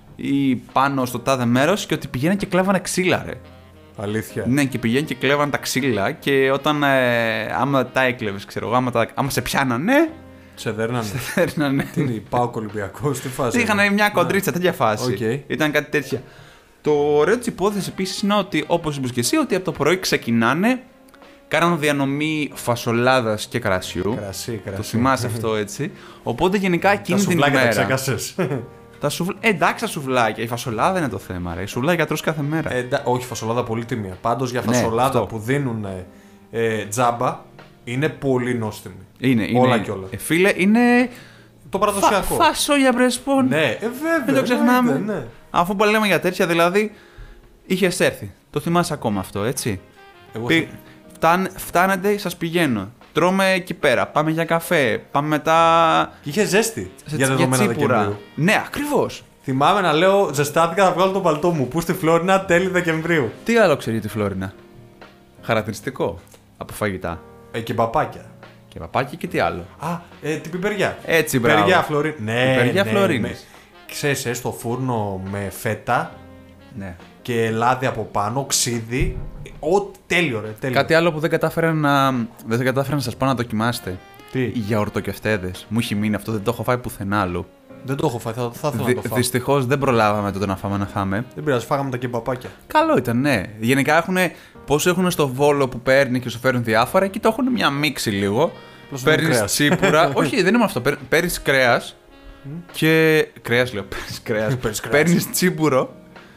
ή πάνω στο τάδε μέρος, και ότι πηγαίναν και κλέβανε ξύλα, ρε. Αλήθεια. Ναι, και πηγαίνουν και κλέβαν τα ξύλα και όταν ε, άμα τα έκλεβες, ξέρω εγώ, άμα, τα, άμα σε πιάνανε. Σε δέρνανε. Σε δέρνανε. Τι είναι, Πάοκ Ολυμπιακός, τι φάση. Είχαν μια κοντρίτσα, τέτοια φάση. Okay. Ήταν κάτι τέτοια. Το ωραίο της υπόθεσης επίσης είναι ότι, όπως είπες και εσύ, ότι από το πρωί ξεκινάνε, κάναν διανομή φασολάδας και κρασιού. Κρασί, κρασί. Το θυμάσαι αυτό, έτσι. Οπότε γενικά εκείνη την ημέρα. Τα ξέχασες. Τα σουβλ... ε, εντάξει, τα σουβλάκια. Η φασολάδα είναι το θέμα, ρε. Η σουβλάκια τρως κάθε μέρα. Ε, εντά... Όχι, φασολάδα πολύ τιμία. Πάντως για φασολάδα ναι, που δίνουν ε, τζάμπα είναι πολύ νόστιμη. Είναι, είναι. Όλα και όλα. Ε, φίλε, είναι. Το παραδοσιακό. Φα... Φασόλια πρεσπών. Ναι, ε, βέβαια. Δεν το ξεχνάμε. Ναι, ναι. Αφού που λέμε για τέτοια, δηλαδή, είχε έρθει. Το θυμάσαι ακόμα αυτό, έτσι. Εγώ Πη... Φτάν... Φτάνετε, σας πηγαίνω. Τρώμε εκεί πέρα. Πάμε για καφέ. Πάμε μετά. Και είχε ζέστη. Σε... Για δεδομένα Δεκεμβρίου. Ναι, ακριβώς. Θυμάμαι να λέω ζεστάθηκα να βγάλω το παλτό μου. Πού στη Φλόρινα τέλη Δεκεμβρίου. Τι άλλο ξέρει για τη Φλόρινα. Χαρακτηριστικό από φαγητά. Ε, και παπάκια. Και παπάκια και τι άλλο. Α, ε, την πιπεριά. Έτσι, μπράβο. Πιπεριά Φλωρίνη. Ναι, πιπεριά ναι, Φλωρίνης. Ναι. Ξέρεις, ε, στο φούρνο με φέτα. Ναι. Και λάδι από πάνω, ξύδι. Ό, τέλειο, ρε. Τέλειο. Κάτι άλλο που δεν κατάφερα να, δεν κατάφερα να σας πω να δοκιμάσετε. Τι? Οι γιαουρτοκευτέδες. Μου έχει μείνει αυτό, δεν το έχω φάει πουθενά άλλου. Δεν το έχω φάει, θα, θα ήθελα Δυ, να το φάω. Δυστυχώς δεν προλάβαμε τότε να φάμε να φάμε. Δεν πειράζει, φάγαμε τα κεμπαπάκια. Καλό ήταν, ναι. Γενικά έχουν. Πόσο έχουν στο Βόλο που παίρνει και σου φέρνουν διάφορα, εκεί το έχουν μια μίξη λίγο. Παίρνει τσίπουρα. Όχι, δεν είναι αυτό. Παίρνει κρέας. Και. Κρέας λέω. Παίρνει κρέας. Παίρνει τσίπουρο.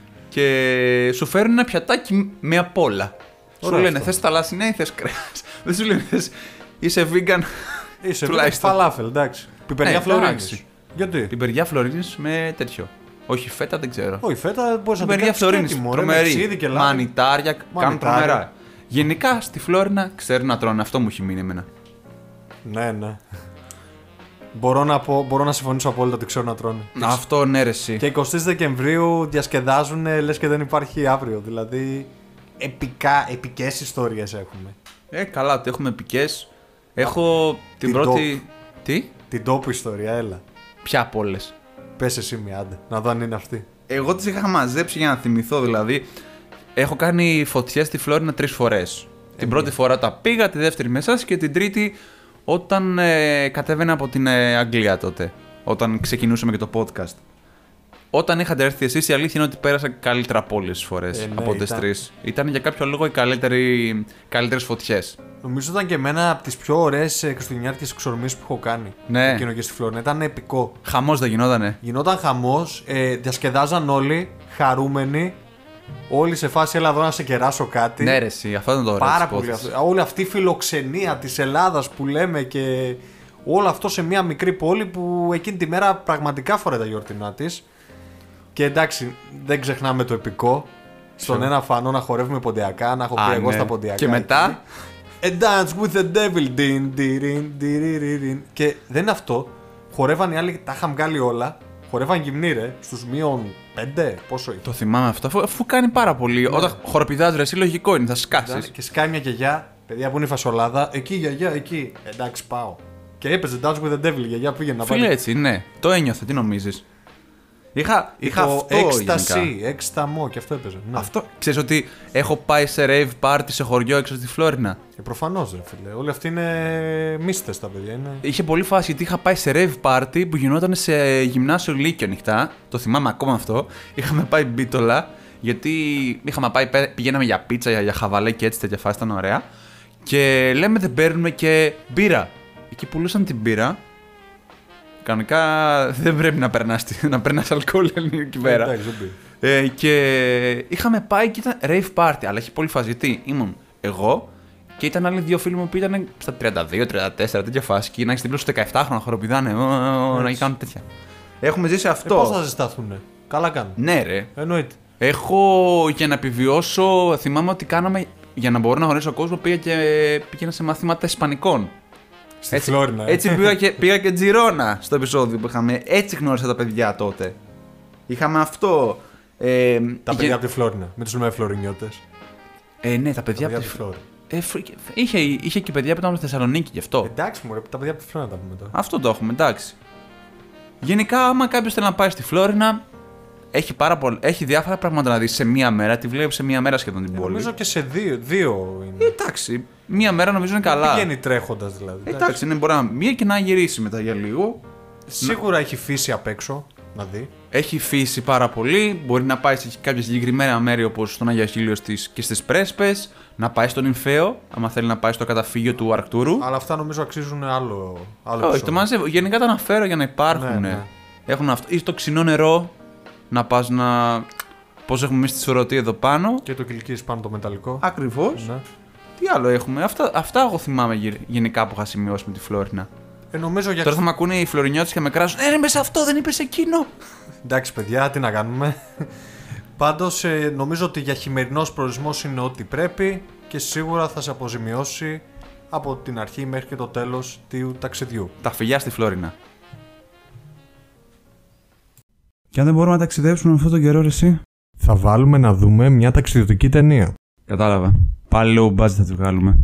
Και σου φέρνουν ένα πιατάκι με απ' όλα. Σου λένε θες θαλάσσινα ή θες κρέας. Δεν σου λένε θες. Είσαι vegan. Είσαι vegan. Φαλάφελ, εντάξει. Πιπεριά Φλωρίνης. Γιατί? Πιπεριά Φλωρίνης με τέτοιο. Όχι φέτα, δεν ξέρω. Όχι φέτα, μπορεί να το κάνεις Φλωρίνης. Τρομερή. Μανιτάρια, κάνουν τρομερά. Γενικά στη Φλόρινα ξέρουν να τρώνε. Αυτό μου έχει μείνει εμένα. Ναι, ναι. Μπορώ να, πω, μπορώ να συμφωνήσω απόλυτα ότι ξέρω να τρώνε. Αυτό ναι, ρε εσύ. Και εικοστή Δεκεμβρίου διασκεδάζουν λες και δεν υπάρχει αύριο. Δηλαδή, επικά, επικές ιστορίες έχουμε. Ε, καλά, ότι έχουμε επικές. Έχω την, την πρώτη. Top. Τι? Την τόπου ιστορία, έλα. Ποια από όλες? Πες εσύ μία, άντε, να δω αν είναι αυτή. Εγώ τις είχα μαζέψει για να θυμηθώ, δηλαδή. Έχω κάνει φωτιές στη Φλόρινα τρεις φορές. Ε, την πρώτη φορά τα πήγα, τη δεύτερη με εσάς και την τρίτη όταν ε, κατέβαινα από την ε, Αγγλία τότε. Όταν ξεκινούσαμε και το podcast. Όταν είχατε έρθει εσείς, η αλήθεια είναι ότι πέρασα καλύτερα από όλες τις φορές. Ε, ναι, από τις τρεις. Ήταν για κάποιο λόγο οι καλύτερες φωτιές. Νομίζω ήταν και εμένα από τις πιο ωραίες χριστουγεννιάτικες εξορμήσεις που έχω κάνει. Ναι. Εκείνο και στη Φλόρινα. Ήταν επικό. Χαμός δεν γινότανε? Γινόταν χαμός, ε, διασκεδάζαν όλοι, χαρούμενοι. Όλοι σε φάση, έλα εδώ να σε κεράσω κάτι. Ναι, ρε, εσύ, αυτό ήταν το ωραίο. Πάρα πολύ. Όλη αυτή η φιλοξενία της Ελλάδας που λέμε και όλο αυτό σε μια μικρή πόλη που εκείνη τη μέρα πραγματικά φοράει τα γιορτινά της. Και εντάξει, δεν ξεχνάμε το επικό. Στον Σure. Ένα φανό να χορεύουμε ποντιακά, να έχω πει εγώ ναι. Στα ποντιακά. Και μετά. A dance with the devil. Din, din, din, din. Και δεν είναι αυτό. Χορεύαν οι άλλοι, τα είχαν βγάλει όλα. Χορεύαν γυμνοί, ρε, στους μείον πέντε, πόσο είναι. Το θυμάμαι αυτό, αφού, αφού κάνει πάρα πολύ. Ναι. Όταν χοροπηδάς, ρε, εσύ λογικό είναι, θα σκάσεις. Και σκάει μια γιαγιά, παιδιά που είναι η φασολάδα, εκεί γιαγιά, εκεί. Εντάξει, πάω. Και έπαιζε Dance with the Devil, η γιαγιά πήγαινε να πάει. Φίλε, έτσι, ναι. Το ένιωθε, τι νομίζεις? Είχα, είχα το αυτό έκσταση, έκσταμό και αυτό έπαιζε. Ναι. Αυτό, ξέρεις ότι έχω πάει σε rave party σε χωριό έξω στη Φλόρινα. Ε, προφανώς, ρε φίλε. Όλοι αυτοί είναι μίστες τα παιδιά. Είναι... Είχε πολύ φάση γιατί είχα πάει σε rave party που γινόταν σε γυμνάσιο Λύκειο ανοιχτά. Το θυμάμαι ακόμα αυτό. Είχαμε πάει μπίτολα γιατί είχαμε πάει, πηγαίναμε για πίτσα, για, για χαβαλέ και έτσι τέτοια φάση, ήταν ωραία. Και λέμε δεν παίρνουμε και μπύρα. Εκεί πουλούσαν την μπύρα. Κανονικά δεν πρέπει να περνάς, να περνάς αλκοόλ εκεί πέρα. Εντάξει, ε, και είχαμε πάει και ήταν rave party, αλλά έχει πολύ φάση. Γιατί ήμουν εγώ και ήταν άλλοι δύο φίλοι μου που ήταν στα τριάντα δύο τριάντα τέσσερα, τέτοια φάση. Και να έχει δίπλα στου δεκαεφτά χρόνια χοροπηδάνε, να κάνουν τέτοια. Έχουμε ζήσει αυτό. Ε, πώς θα ζεσταθούνε. Καλά κάνουν. Ναι, ρε. Εννοείται. Έχω για να επιβιώσω, θυμάμαι ότι κάναμε. Για να μπορώ να γνωρίσω κόσμο, πήγα και πήγαινα σε μαθήματα Ισπανικών. Στη έτσι, Φλόρινα. Έτσι πήγα και, πήγα και Τζιρόνα στο επεισόδιο που είχαμε. Έτσι γνώρισα τα παιδιά τότε. Είχαμε αυτό. Ε, τα παιδιά από τη Φλόρινα. Μην του λέμε Φλωρινιώτες. Ε, ναι, τα παιδιά, τα παιδιά από τη Φλόρινα. Ε, είχε, είχε και παιδιά που ήταν στη Θεσσαλονίκη γι' αυτό. Εντάξει, μωρέ, τα παιδιά από τη Φλόρινα τα πούμε τώρα. Αυτό το έχουμε, εντάξει. Γενικά, άμα κάποιο θέλει να πάει στη Φλόρινα, έχει, πάρα πολύ, έχει διάφορα πράγματα να δει σε μία μέρα. Τη βλέπει σε μία μέρα σχεδόν την ε, πόλη. Νομίζω και σε δύο, δύο είναι. Ε, εντάξει, μία μέρα νομίζω είναι καλά. Πηγαίνει τρέχοντα δηλαδή. Ε, εντάξει, ναι, μπορεί να μία και να γυρίσει μετά για λίγο. Σίγουρα να... έχει φύση απ' έξω να δει. Έχει φύση πάρα πολύ. Μπορεί να πάει σε κάποια συγκεκριμένα μέρη όπως στον Άγιο Achilleos και στις Πρέσπες. Να πάει στον Ινφαίο, άμα θέλει να πάει στο καταφύγιο του Αρκτούρου. Αλλά αυτά νομίζω αξίζουν άλλο, άλλο Όχι, το μαζεύω. Γενικά τα αναφέρω για να υπάρχουν. Ναι, ναι. Έχουν αυτό. Ή στο ξινό νερό να πας να. Πώς έχουμε εμείς τη σωρωτή εδώ πάνω. Και το κυλικείς πάνω το μεταλλικό. Ακριβώς. Ναι. Τι άλλο έχουμε. Αυτά, αυτά εγώ θυμάμαι γενικά που είχα σημειώσει με τη Φλόρινα. Ε, νομίζω για... Τώρα θα με ακούνε οι Φλωρινιώτες και με κράσουν. Ε, είπες αυτό, δεν είπες εκείνο. Εντάξει, παιδιά, τι να κάνουμε. Πάντως, ε, νομίζω ότι για χειμερινός προορισμός είναι ό,τι πρέπει και σίγουρα θα σε αποζημιώσει από την αρχή μέχρι και το τέλος του ταξιδιού. Τα φιλιά στη Φλόρινα. Και αν δεν μπορούμε να ταξιδέψουμε αυτόν τον καιρό, ρε εσύ. Θα βάλουμε να δούμε μια ταξιδιωτική ταινία. Κατάλαβα. Πάλι low budget θα τη βγάλουμε.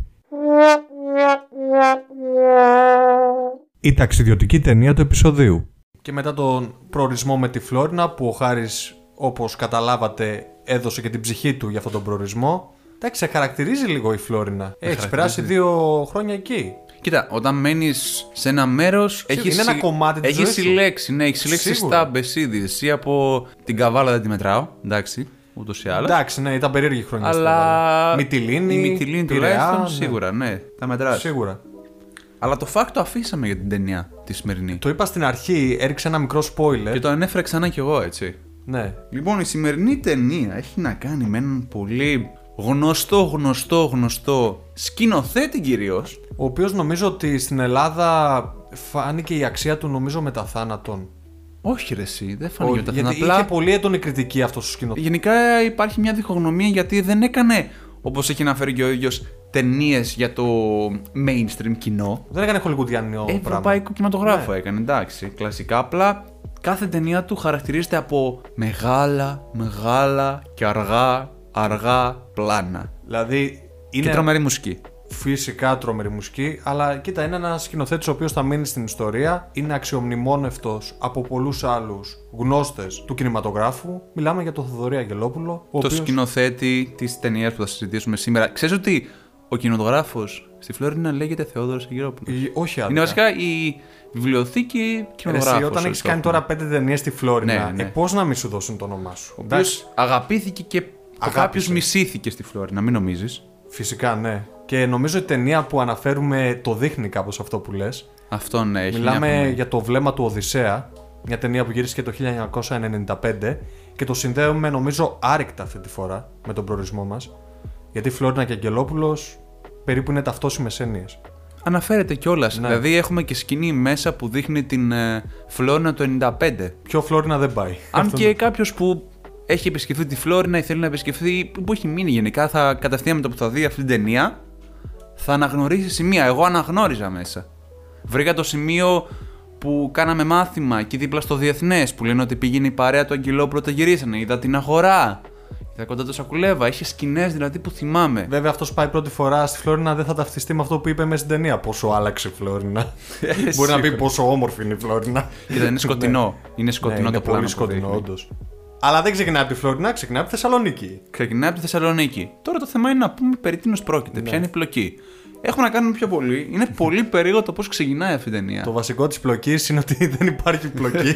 Η ταξιδιωτική ταινία του επεισοδίου. Και μετά τον προορισμό με τη Φλόρινα, που ο Χάρης, όπως καταλάβατε, έδωσε και την ψυχή του για αυτόν τον προορισμό. Εντάξει, σε χαρακτηρίζει λίγο η Φλόρινα. Έχει περάσει δύο χρόνια εκεί. Κοίτα, όταν μένεις σε ένα μέρος, έχει είναι ένα κομμάτι της ζωής σου. συλλέξει, ναι, έχει συλλέξει στάμπες ήδη. Εσύ από την Καβάλα δεν τη μετράω, εντάξει, ούτως ή άλλως. Εντάξει, ναι, ήταν περίεργη χρονιά. Αλλά. Μυτιλίνη, η Μυτιλίνη τουλάχιστον, ναι. Σίγουρα, ναι, τα μετράς. Σίγουρα. Αλλά το fact το αφήσαμε για την ταινία τη σημερινή. Το είπα στην αρχή, έριξε ένα μικρό spoiler. Και το ανέφερα ξανά κι εγώ, έτσι. Ναι. Λοιπόν, η σημερινή ταινία έχει να κάνει με έναν πολύ γνωστό, γνωστό, γνωστό σκηνοθέτη κυρίως. Ο οποίος νομίζω ότι στην Ελλάδα φάνηκε η αξία του, νομίζω, μετά θάνατον. Όχι, ρε, εσύ, δεν φάνηκε μετά θάνατον. Γιατί απλά... είχε πολύ έντονη κριτική αυτός ο σκηνοθέτης. Γενικά υπάρχει μια διχογνωμία γιατί δεν έκανε, όπως έχει αναφέρει και ο ίδιος, ταινίες για το mainstream κοινό. Δεν έκανε χολιγουδιανό πράγμα. Ευρωπαϊκό κινηματογράφο ναι. έκανε, εντάξει, κλασικά. Απλά κάθε ταινία του χαρακτηρίζεται από μεγάλα, μεγάλα και αργά, αργά πλάνα. Δηλαδή είναι. Και τρομερή μουσική. Φυσικά τρομερή μουσική, αλλά κοίτα, είναι ένας σκηνοθέτης ο οποίος θα μείνει στην ιστορία. Είναι αξιομνημόνευτος από πολλούς άλλους γνώστες του κινηματογράφου. Μιλάμε για τον Θοδωρή Αγγελόπουλο. Ο το οποίος... σκηνοθέτη της ταινίας που θα συζητήσουμε σήμερα. Ξέρεις ότι ο κινηματογράφος στη Φλόρινα λέγεται Θεόδωρος Αγγελόπουλος. Η... Όχι άλλα. Είναι βασικά η βιβλιοθήκη κινηματογράφος. Εσύ, όταν έχεις κάνει τώρα πέντε ταινίες στη Φλόρινα, ναι, ναι. Ε, πώς να μην σου δώσουν το όνομά σου. Ο οποίος αγαπήθηκε και κάποιος μισήθηκε στη Φλόρινα, μην νομίζεις. Φυσικά, ναι. Και νομίζω η ταινία που αναφέρουμε το δείχνει κάπως αυτό που λες. Αυτό, ναι, έχει. Μιλάμε για το βλέμμα του Οδυσσέα. Μια ταινία που γύρισε το χίλια εννιακόσια ενενήντα πέντε και το συνδέουμε, νομίζω, άρρηκτα αυτή τη φορά με τον προορισμό μας. Γιατί Φλόρινα και Αγγελόπουλος περίπου είναι ταυτόσιμες έννοιες. Αναφέρεται κιόλας. Ναι. Δηλαδή έχουμε και σκηνή μέσα που δείχνει την ε, Φλόρινα το ενενήντα πέντε. Πιο Φλόρινα δεν πάει. Αν και κάποιος που έχει επισκεφθεί τη Φλόρινα ή θέλει να επισκεφθεί, που έχει μείνει γενικά, θα κατευθείαν με το που θα δει αυτή την ταινία, θα αναγνωρίσει σημεία. Εγώ αναγνώριζα μέσα. Βρήκα το σημείο που κάναμε μάθημα εκεί δίπλα στο Διεθνές, που λένε ότι πήγαινε η παρέα του Αγγελόπουλου όταν γυρίσανε. Είδα την αγορά. Είδα κοντά το Σακουλέβα. Είχε σκηνές δηλαδή που θυμάμαι. Βέβαια, αυτός πάει πρώτη φορά στη Φλόρινα, δεν θα ταυτιστεί με αυτό που είπε μέσα στην ταινία. Πόσο άλλαξε η Φλόρινα. Μπορεί να πει πόσο όμορφη είναι η Φλόρινα. Κοίτα, είναι σκοτεινό. Είναι σκοτεινό ναι, το είναι πλάνο. Πολύ σκοτεινό, όντως. Αλλά δεν ξεκινάει από τη Φλόρινα, ξεκινάει από τη Θεσσαλονίκη. Ξεκινάει από τη Θεσσαλονίκη. Τώρα το θέμα είναι να πούμε περί τίνος πρόκειται. Ναι. Ποια είναι η πλοκή. Έχουμε να κάνουμε πιο πολύ. Είναι πολύ περίεργο το πώς ξεκινάει αυτή η ταινία. Το βασικό της πλοκής είναι ότι δεν υπάρχει πλοκή.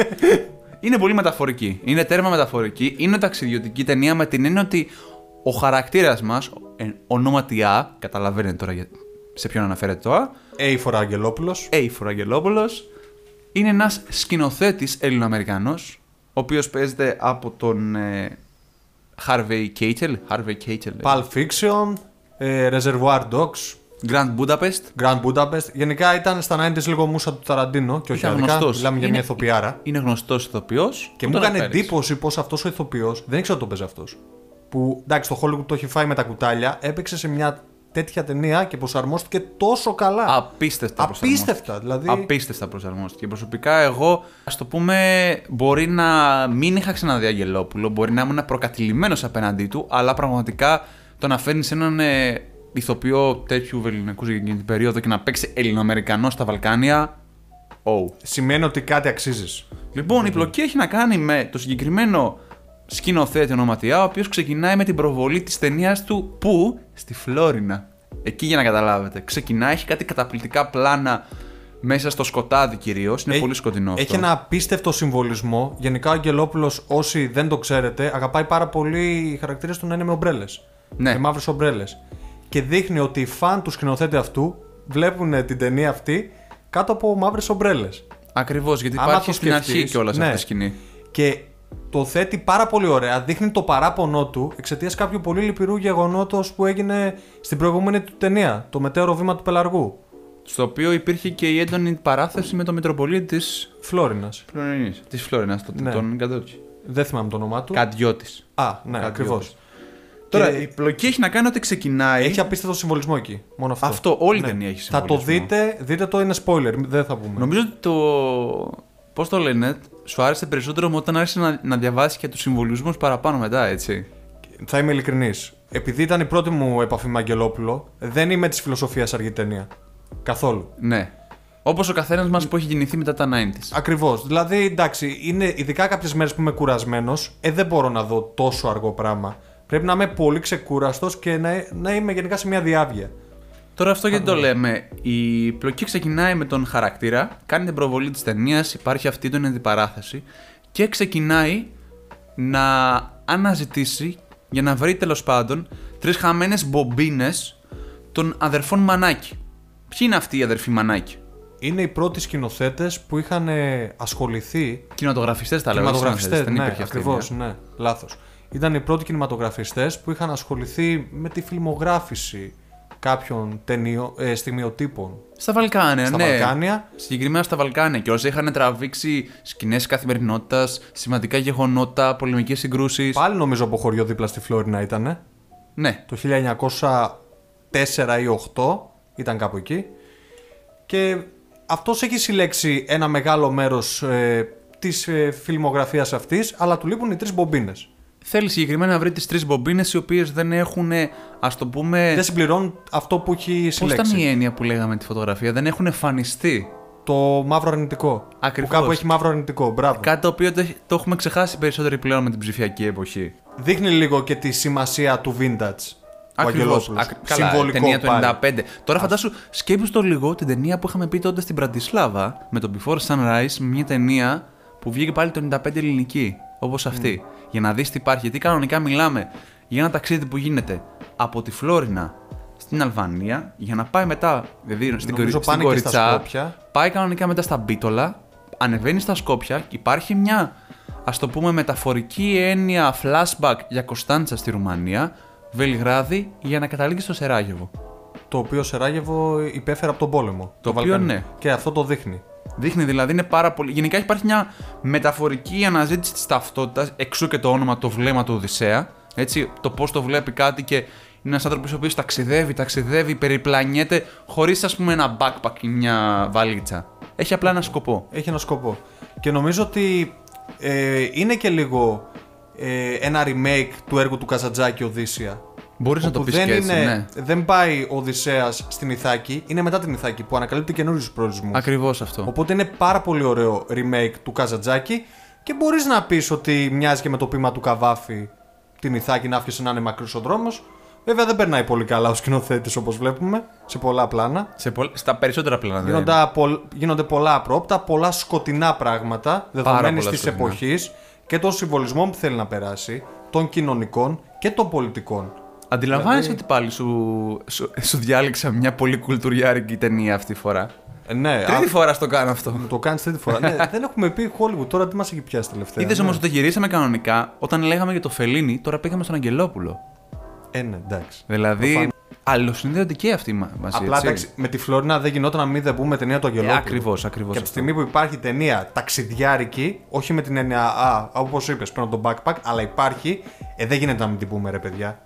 Είναι πολύ μεταφορική. Είναι τέρμα μεταφορική. Είναι ταξιδιωτική ταινία με την έννοια ότι ο χαρακτήρας μας, ονόματι Α, καταλαβαίνετε τώρα σε ποιον αναφέρεται το Α. Έιφορα Αγγελόπουλος. Έιφορα Αγγελόπουλος. Είναι ένας σκηνοθέτης Έλληνο-Αμερικανός, ο οποίος παίζεται από τον ε, Harvey Keitel. Harvey Keitel. Pulp Fiction, ε, Reservoir Dogs, Grand Budapest. Grand Budapest. Γενικά ήταν στα ενενήντα λίγο μουσα του Ταραντίνο και όχι άδικα. Μιλάμε για είναι, μια ηθοποιάρα. Είναι γνωστός ηθοποιός. Και μου έκανε εντύπωση πως αυτός ο ηθοποιός δεν ήξερα ότι το παίζει αυτός. Που εντάξει, το Hollywood το έχει φάει με τα κουτάλια, έπαιξε σε μια τέτοια ταινία και προσαρμόστηκε τόσο καλά. Απίστευτα. Απίστευτα, δηλαδή. Απίστευτα προσαρμόστηκε. Προσωπικά, εγώ, ας το πούμε, μπορεί να μην είχα ξαναδεί Αγγελόπουλο, μπορεί να ήμουν προκατηλημένος απέναντί του, αλλά πραγματικά το να φέρνεις έναν ε, ηθοποιό τέτοιου βεληνικού για την περίοδο και να παίξει Ελληνοαμερικανό στα Βαλκάνια. Oh. Σημαίνει ότι κάτι αξίζεις. Λοιπόν, η πλοκή έχει να κάνει με το συγκεκριμένο σκηνοθέτη ονοματιά, ο οποίος ξεκινάει με την προβολή της ταινίας του που στη Φλόρινα. Εκεί για να καταλάβετε. Ξεκινάει, έχει κάτι καταπληκτικά πλάνα μέσα στο σκοτάδι κυρίως. Είναι Έχει, πολύ σκοτεινό αυτό. Έχει ένα απίστευτο συμβολισμό. Γενικά ο Αγγελόπουλος, όσοι δεν το ξέρετε, αγαπάει πάρα πολύ οι χαρακτήρες του να είναι με ομπρέλες. Ναι. Με μαύρες ομπρέλες. Και δείχνει ότι οι φαν του σκηνοθέτη αυτού βλέπουν την ταινία αυτή κάτω από μαύρες ομπρέλες. Ακριβώς, γιατί Άμα υπάρχει το στην αρχή σκεφτείς, κιόλας ναι. αυτή η σκηνή. Και το θέτει πάρα πολύ ωραία. Δείχνει το παράπονό του εξαιτίας κάποιου πολύ λυπηρού γεγονότος που έγινε στην προηγούμενη του ταινία. Το μετέωρο βήμα του Πελαργού. Στο οποίο υπήρχε και η έντονη παράθεση με τον Μητροπολίτη της Φλόρινας. Φλωρινής. Της Φλόρινας, τον, Ναι. τον Καντότσι. Δεν θυμάμαι το όνομά του. Καντιώτης. Α, ναι, Καντιώτης. ακριβώς. Τώρα, Και η πλοκή έχει να κάνει ότι ξεκινάει. έχει απίστευτο συμβολισμό εκεί. Μόνο αυτό. Αυτό, όλη η Ναι. ταινία έχει Θα συμβολισμό. το δείτε, δείτε το, είναι spoiler, δεν θα πούμε. Νομίζω ότι το. Πώς το λένε, σου άρεσε περισσότερο μου όταν άρχισε να, να διαβάσει και τους συμβολισμούς παραπάνω μετά, έτσι. Θα είμαι ειλικρινής. Επειδή ήταν η πρώτη μου επαφή με Αγγελόπουλο, δεν είμαι της φιλοσοφίας αργή ταινία. Καθόλου. Ναι. Όπως ο καθένας μας που έχει γεννηθεί μετά τα ενενήντα. Ακριβώς. Δηλαδή, εντάξει, είναι ειδικά κάποιες μέρες που είμαι κουρασμένος, ε, δεν μπορώ να δω τόσο αργό πράγμα. Πρέπει να είμαι πολύ ξεκούραστος και να, να είμαι γενικά σε μια διάβγεια. Τώρα αυτό γιατί το λέμε. Η πλοκή ξεκινάει με τον χαρακτήρα, κάνει την προβολή της ταινίας, υπάρχει αυτή την αντιπαράθεση και ξεκινάει να αναζητήσει για να βρει τέλος πάντων τρεις χαμένες μπομπίνες των αδερφών Μανάκη. Ποιοι είναι αυτοί οι αδερφοί Μανάκη? Είναι οι πρώτοι σκηνοθέτες που είχαν ε, ασχοληθεί. Κινηματογραφιστές τα λέω. Κινηματογραφιστές, δεν ναι, υπήρχε αυτή η ακριβώς, ιδέα. ναι, λάθος. Ήταν οι πρώτοι κινηματογραφιστές που είχαν ασχοληθεί με τη φιλμογράφηση κάποιων ταινιο, ε, στιγμιοτύπων Στα Βαλκάνια, στα ναι. Βαλκάνια. Συγκεκριμένα στα Βαλκάνια. Και όσοι είχαν τραβήξει σκηνές καθημερινότητας, σημαντικά γεγονότα, πολεμικές συγκρούσεις. Πάλι νομίζω από χωριό δίπλα στη Φλόρινα ήτανε. Ναι. Το χίλια εννιακόσια τέσσερα ή οκτώ ήταν κάπου εκεί. Και αυτός έχει συλλέξει ένα μεγάλο μέρος ε, της ε, φιλμογραφίας αυτής, αλλά του λείπουν οι τρεις μπομπίνες. Θέλει συγκεκριμένα να βρει τις τρεις μπομπίνες οι οποίες δεν έχουν, ας το πούμε. Δεν συμπληρώνουν αυτό που έχει Πώς συλλέξει. ήταν η έννοια που λέγαμε τη φωτογραφία, δεν έχουν εμφανιστεί. Το μαύρο αρνητικό. Ακριβώς. Που κάπου έχει μαύρο αρνητικό. Μπράβο. Κάτι το οποίο το, το έχουμε ξεχάσει περισσότερο πλέον με την ψηφιακή εποχή. Δείχνει λίγο και τη σημασία του vintage. Ακριβώς. Α, καλά, Συμβολικό ταινία του πάλι. ενενήντα πέντε. Τώρα φαντάσου, σκέψου το λίγο την ταινία που είχαμε πει τότε στην Πρατισλάβα με το Before Sunrise, μια ταινία που βγήκε πάλι το ενενήντα πέντε ελληνική, όπως αυτή. Mm. Για να δεις τι υπάρχει. Γιατί κανονικά μιλάμε για ένα ταξίδι που γίνεται από τη Φλόρινα στην Αλβανία για να πάει μετά. Δηλαδή στην, Νομίζω στην πάνε και στα Κοριτσά, Σκόπια. πάει κανονικά μετά στα Μπίτολα, ανεβαίνει στα Σκόπια και υπάρχει μια, ας το πούμε, μεταφορική έννοια flashback για Κωνσταντσα στη Ρουμανία, Βελιγράδι, για να καταλήξει στο Σεράγεβο. Το οποίο Σεράγεβο υπέφερε από τον πόλεμο. Το οποίο Βαλκάνι. ναι. Και αυτό το δείχνει. Δείχνει δηλαδή, είναι πάρα πολύ. Γενικά υπάρχει μια μεταφορική αναζήτηση της ταυτότητας, εξού και το όνομα, το βλέμμα του Οδυσσέα. Έτσι, το πώς το βλέπει κάτι και είναι ένας άνθρωπος ο οποίος ταξιδεύει, ταξιδεύει, περιπλανιέται, χωρίς ας πούμε ένα backpack ή μια βαλίτσα. Έχει απλά ένα σκοπό. Έχει ένα σκοπό. Και νομίζω ότι ε, είναι και λίγο ε, ένα remake του έργου του Καζαντζάκη Οδύσσια. Μπορείς να το Όπου πεις δεν, και έτσι, είναι, ναι. δεν πάει ο Οδυσσέας στην Ιθάκη, είναι μετά την Ιθάκη που ανακαλύπτει καινούριους προορισμούς. Ακριβώς αυτό. Οπότε είναι πάρα πολύ ωραίο remake του Καζαντζάκη και μπορείς να πεις ότι μοιάζει και με το ποίημα του Καβάφη την Ιθάκη να άφησε να είναι μακρύς ο δρόμος. Βέβαια δεν περνάει πολύ καλά ο σκηνοθέτης όπως βλέπουμε σε πολλά πλάνα. Σε πολλ... Στα περισσότερα πλάνα δεν Γίνονται, πολλ... γίνονται πολλά απρόπτα, πολλά σκοτεινά πράγματα δεδομένης της εποχής και των συμβολισμών που θέλει να περάσει, των κοινωνικών και των πολιτικών. Αντιλαμβάνεσαι Δηλαδή... ότι πάλι σου, σου, σου διάλεξα μια πολύ κουλτουριάρικη ταινία αυτή τη φορά. Ε, ναι, Τρίτη α... φορά στο κάνω αυτό. Το κάνει τρίτη φορά. Ναι, δεν έχουμε πει Hollywood, τώρα τι μας έχει πιάσει τελευταία. Είδες ναι. όμως ότι το γυρίσαμε κανονικά όταν λέγαμε για το Φελίνι, τώρα πήγαμε στον Αγγελόπουλο. Ε, ναι, εντάξει. Δηλαδή, αλλοσυνδέονται και αυτοί μα- μαζί. Απλά έτσι. εντάξει, με τη Φλόρινα δεν γινόταν να μην δεν πούμε ταινία του Αγγελόπουλου. Ε, ακριβώς, ακριβώς. Και από τη αυτό. στιγμή που υπάρχει ταινία ταξιδιάρικη, όχι με την έννοια, α, όπως είπες, παίρνω τον backpack, αλλά υπάρχει, ε, δεν γίνεται να μην την πούμε, ρε παιδιά.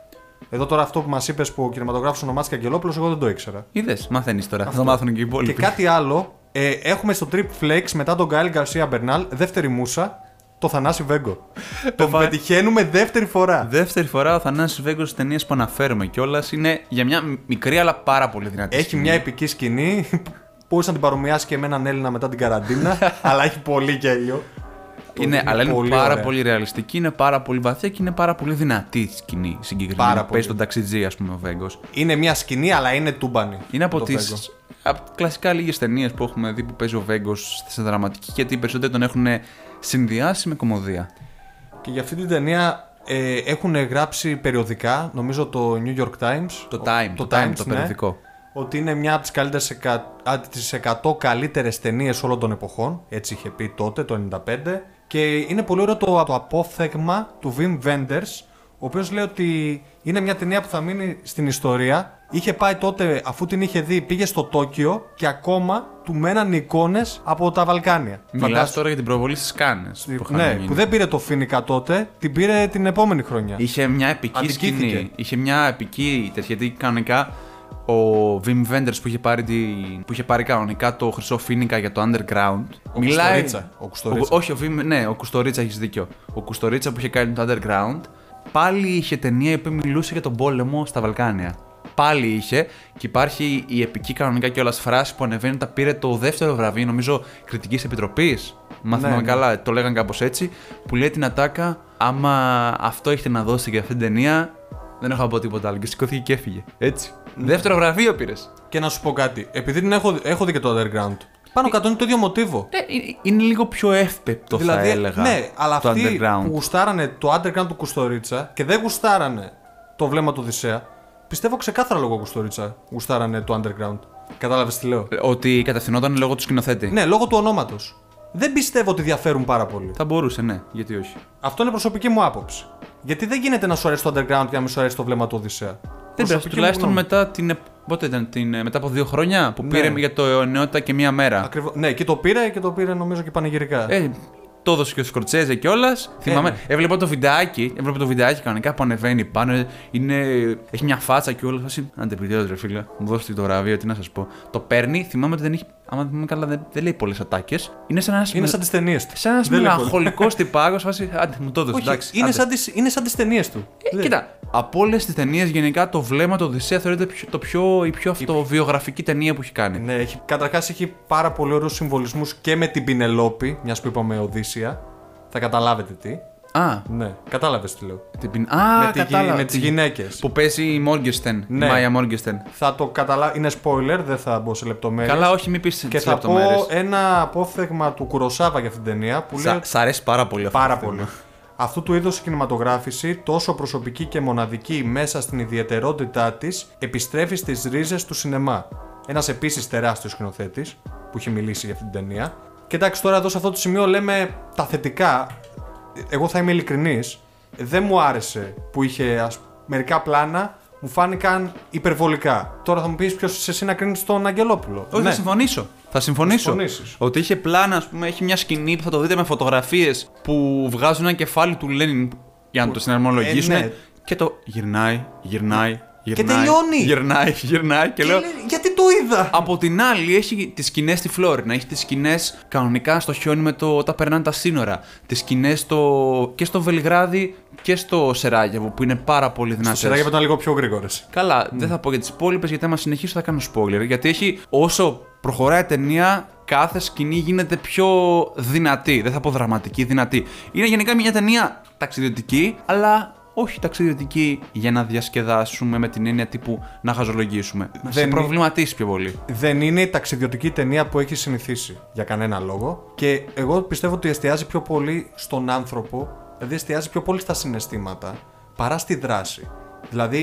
Εδώ τώρα αυτό που μας είπες που ο κινηματογράφος ονομάστηκε Αγγελόπουλος, εγώ δεν το ήξερα. Είδες, μαθαίνεις τώρα. Θα το μάθουν και οι υπόλοιποι. Και κάτι άλλο, ε, έχουμε στο Trip Flex μετά τον Γκάιλ Γκαρσία Μπερνάλ, δεύτερη μουσα, το Θανάση Βέγκο. Το πετυχαίνουμε δεύτερη φορά. Δεύτερη φορά ο Θανάσης Βέγκος στις ταινίες που αναφέρομαι κιόλας είναι για μια μικρή αλλά πάρα πολύ δυνατή. Έχει σκηνή. μια επική σκηνή. Μπορείς να την παρομοιάσει και με έναν Έλληνα μετά την καραντίνα, αλλά έχει πολύ γέλιο. Είναι, αλλά είναι πολύ πάρα ωραία. πολύ ρεαλιστική, είναι πάρα πολύ βαθιά και είναι πάρα πολύ δυνατή η σκηνή συγκεκριμένα. Πάρα Παίζει πολύ. τον ταξιτζή, ας πούμε, ο Βέγκος. Είναι μια σκηνή, αλλά είναι τούμπανη. Είναι από το τις Βέγκο. από κλασικά λίγες ταινίες που έχουμε δει που παίζει ο Βέγκος σε δραματική, γιατί οι περισσότεροι τον έχουν συνδυάσει με κωμωδία. Και για αυτή την ταινία ε, έχουν γράψει περιοδικά, νομίζω το New York Times. Το Time, το, Time, το ναι, περιοδικό. ότι είναι μια από τις, καλύτερες εκα... α, τις εκατό καλύτερες ταινίες όλων των εποχών. Έτσι είχε πει τότε, το ενενήντα πέντε. Και είναι πολύ ωραίο το, το απόφθεγμα του Wim Wenders, ο οποίος λέει ότι είναι μια ταινία που θα μείνει στην ιστορία. Είχε πάει τότε, αφού την είχε δει, πήγε στο Τόκιο και ακόμα του μέναν εικόνες από τα Βαλκάνια. Μιλάς Φαντάσου- τώρα για την προβολή στις Κάνες. Που είχαν Ναι, γίνει. που δεν πήρε το Φίνικα τότε, την πήρε την επόμενη χρονιά. Είχε μια επική Αδικήθηκε. σκηνή. Είχε μια επική τέτοια. Γιατί κανονικά ο Wim Wenders που είχε πάρει, τη... που είχε πάρει κανονικά το χρυσό Φίνικα για το Underground. Ο Κουστορίτσα. Ο Κουστορίτσα. Ο- όχι, ο Wim, ναι, ο Κουστορίτσα, έχει δίκιο. Ο Κουστορίτσα που είχε κάνει το Underground πάλι είχε ταινία η οποία μιλούσε για τον πόλεμο στα Βαλκάνια. Πάλι είχε και υπάρχει η επική κανονικά κιόλας φράση που ανεβαίνει όταν πήρε το δεύτερο βραβείο, νομίζω, κριτικής επιτροπής. Μα θυμάμαι ναι. καλά, το λέγαν κάπως έτσι. Που λέει την ατάκα, άμα αυτό έχετε να δώσετε για αυτή την ταινία, δεν έχω να πω τίποτα άλλο. Και σηκώθηκε και έφυγε. Έτσι. Δεύτερο βραβείο πήρες. Και να σου πω κάτι, επειδή την έχω, έχω δει και το Underground, πάνω κάτω είναι το ίδιο μοτίβο. Ναι, είναι- είναι λίγο πιο εύπεπτο, δηλαδή, θα έλεγα. ναι, αλλά το αυτοί Underground. που γουστάρανε το Underground του Κουστορίτσα και δεν γουστάρανε το βλέμμα του Οδυσσέα, πιστεύω ξεκάθαρα λόγω Κουστορίτσα γουστάρανε το Underground. Κατάλαβες τι λέω. Ε, Ότι κατευθυνόταν λόγω του σκηνοθέτη. Ναι, λόγω του ονόματος. Δεν πιστεύω ότι διαφέρουν πάρα πολύ. Θα μπορούσε, ναι, γιατί όχι. Αυτό είναι προσωπική μου άποψη. Γιατί δεν γίνεται να σου αρέσει το Underground και να μην σου αρέσει το βλέμμα του Οδυσσέα. Δεν Προσωπική πειράζει, μου τουλάχιστον γνώμη. μετά την. επ- Πότε ήταν, την, ε, μετά από δύο χρόνια που Ναι. πήρε για το αιωνιότητα και μία μέρα. Ακριβώς. Ναι, και το πήρε και το πήρε νομίζω και πανηγυρικά. Ε, το έδωσε και ο Σκορτσέζε κιόλα. Θυμάμαι, ναι. έβλεπα το βιντεάκι, έβλεπα το βιντεάκι κανονικά που ανεβαίνει πάνω. Είναι, έχει μια φάτσα και όλα. Άντε, επιτέλου, ρε φίλε, μου δώσετε το βραβείο, τι να σα πω. Το παίρνει, θυμάμαι ότι δεν έχει. Άμα θυμάμαι καλά, δεν, δεν λέει πολλέ ατάκε. Είναι σαν ένα. Είναι σαν τις ταινίες του. Σαν ένα Δεν λέει μελαγχολικό τυπάγο. Άντε, μου το έδωσε. Όχι, εντάξει. είναι άντε. σαν, τις, είναι σαν τις ταινίες του. Ε, κοίτα, από όλε τι ταινίε γενικά το βλέμμα του Οδυσσέα θεωρείται πιο- το πιο, η πιο αυτοβιογραφική ταινία που έχει κάνει. Ναι, έχει, καταρχάς έχει πάρα πολύ ωραίους συμβολισμούς και με την Πινελόπη, μιας που είπαμε Οδύσσια. Θα καταλάβετε τι. Α, Ναι, κατάλαβες τι λέω. την πιν... Α, με, τη, γυ- κατάλαβα. με τις γυναίκες. Που παίζει η Μόργεστεν, Ναι. η Μάια Μόργεστεν. Θα το καταλάβει. Είναι spoiler, δεν θα μπω σε λεπτομέρειες. Καλά, όχι, μην πεις Και τις θα λεπτομέρειες. πω ένα απόφθεγμα του Κουροσάβα για αυτήν την ταινία που λέει. Σα, σ' αρέσει πάρα πολύ αυτό. Πάρα το πολύ. θέμα. Αυτού του είδους η κινηματογράφηση, τόσο προσωπική και μοναδική μέσα στην ιδιαιτερότητά της, επιστρέφει στις ρίζες του σινεμά. Ένας επίσης τεράστιος σκηνοθέτης που έχει μιλήσει για αυτή την ταινία. Και εντάξει, τώρα εδώ σε αυτό το σημείο λέμε τα θετικά. Εγώ θα είμαι ειλικρινής. Δεν μου άρεσε που είχε ας, μερικά πλάνα, μου φάνηκαν υπερβολικά. Τώρα θα μου πεις ποιος είσαι εσύ να κρίνεις τον Αγγελόπουλο. Όχι, Ναι. θα συμφωνήσω. Θα συμφωνήσω. συμφωνήσεις. Ότι είχε πλάνα, ας πούμε, έχει μια σκηνή που θα το δείτε με φωτογραφίες που βγάζουν ένα κεφάλι του Λένιν για να το συναρμολογήσουν. Ε, ναι. Και το γυρνάει, γυρνάει, γυρνάει. τελειώνει. Γυρνάει, γυρνάει και, Και λέω. λέει, γιατί το είδα. Από την άλλη, έχει τις σκηνές στη Φλόρινα, έχει τις σκηνές κανονικά στο χιόνι με το όταν περνάνε τα σύνορα. Τις σκηνές στο... και στο Βελιγράδι και στο Σεράγεβο που είναι πάρα πολύ Στο δυνατές. Σεράγεβο ήταν λίγο πιο γρήγορες. Καλά, δεν θα πω για τις υπόλοιπες γιατί άμα συνεχίσω θα κάνω spoiler. Γιατί έχει όσο προχωράει η ταινία, κάθε σκηνή γίνεται πιο δυνατή. Δεν θα πω δραματική, δυνατή. Είναι γενικά μια ταινία ταξιδιωτική, αλλά όχι ταξιδιωτική για να διασκεδάσουμε με την έννοια τύπου να χαζολογήσουμε. Να σε Δεν είναι- προβληματίσει πιο πολύ. Δεν είναι η ταξιδιωτική ταινία που έχει συνηθίσει για κανένα λόγο. Και εγώ πιστεύω ότι εστιάζει πιο πολύ στον άνθρωπο, δηλαδή εστιάζει πιο πολύ στα συναισθήματα παρά στη δράση. Δηλαδή,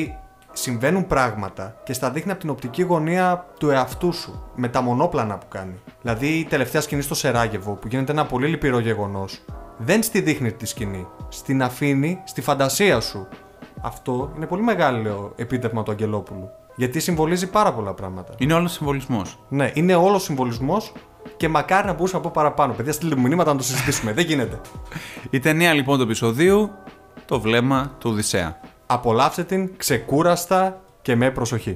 συμβαίνουν πράγματα και στα δείχνει από την οπτική γωνία του εαυτού σου, με τα μονόπλανα που κάνει. Δηλαδή η τελευταία σκηνή στο Σεράγεβο, που γίνεται ένα πολύ λυπηρό γεγονός, δεν στη δείχνει τη σκηνή, στην αφήνει στη φαντασία σου. Αυτό είναι πολύ μεγάλο επίτευγμα του Αγγελόπουλου. Γιατί συμβολίζει πάρα πολλά πράγματα. Είναι όλο συμβολισμός. Ναι, είναι όλο συμβολισμός και μακάρι να μπορούσα να πω παραπάνω. Παιδιά, στείλτε μου μηνύματα να το συζητήσουμε. Δεν γίνεται. Η ταινία λοιπόν του επεισοδίου, το βλέμμα του Οδυσσέα. Απολαύστε την ξεκούραστα και με προσοχή.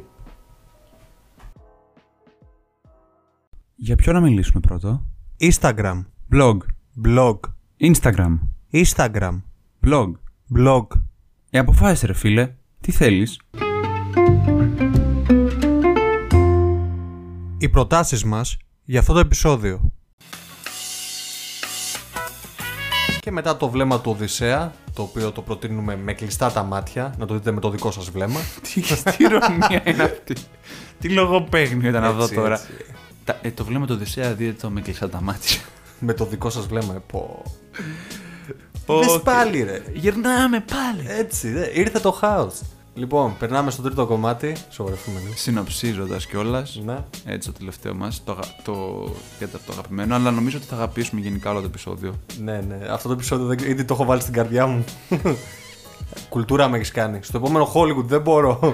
Για ποιο να μιλήσουμε πρώτο? Instagram. Blog. Blog. Instagram. Instagram. Blog. Blog. Ε, αποφάσισε ρε φίλε. Τι θέλεις? Οι προτάσεις μας για αυτό το επεισόδιο. Και μετά το βλέμμα του Οδυσσέα, το οποίο το προτείνουμε με κλειστά τα μάτια, να το δείτε με το δικό σας βλέμμα. Τι ηρωνία είναι αυτή. Τι λογοπαίγνιο ήταν αυτό Έτσι, τώρα. έτσι. Τα, ε, το βλέμμα του Οδυσσέα δείτε το με κλειστά τα μάτια. Με το δικό σας βλέμμα, ε, πω. Οκ. Δες πάλι ρε. Γυρνάμε πάλι. Έτσι, δε. Ήρθε το χάος. Λοιπόν, περνάμε στο τρίτο κομμάτι. Σοβαρευτούμε λίγο. Συνοψίζοντας κιόλας, Ναι. έτσι το τελευταίο μας, το, αγα- το τέταρτο αγαπημένο, αλλά νομίζω ότι θα αγαπήσουμε γενικά όλο το επεισόδιο. Ναι, ναι. Αυτό το επεισόδιο δεν... ήδη το έχω βάλει στην καρδιά μου. Κουλτούρα με έχεις κάνει. Στο επόμενο Hollywood δεν μπορώ.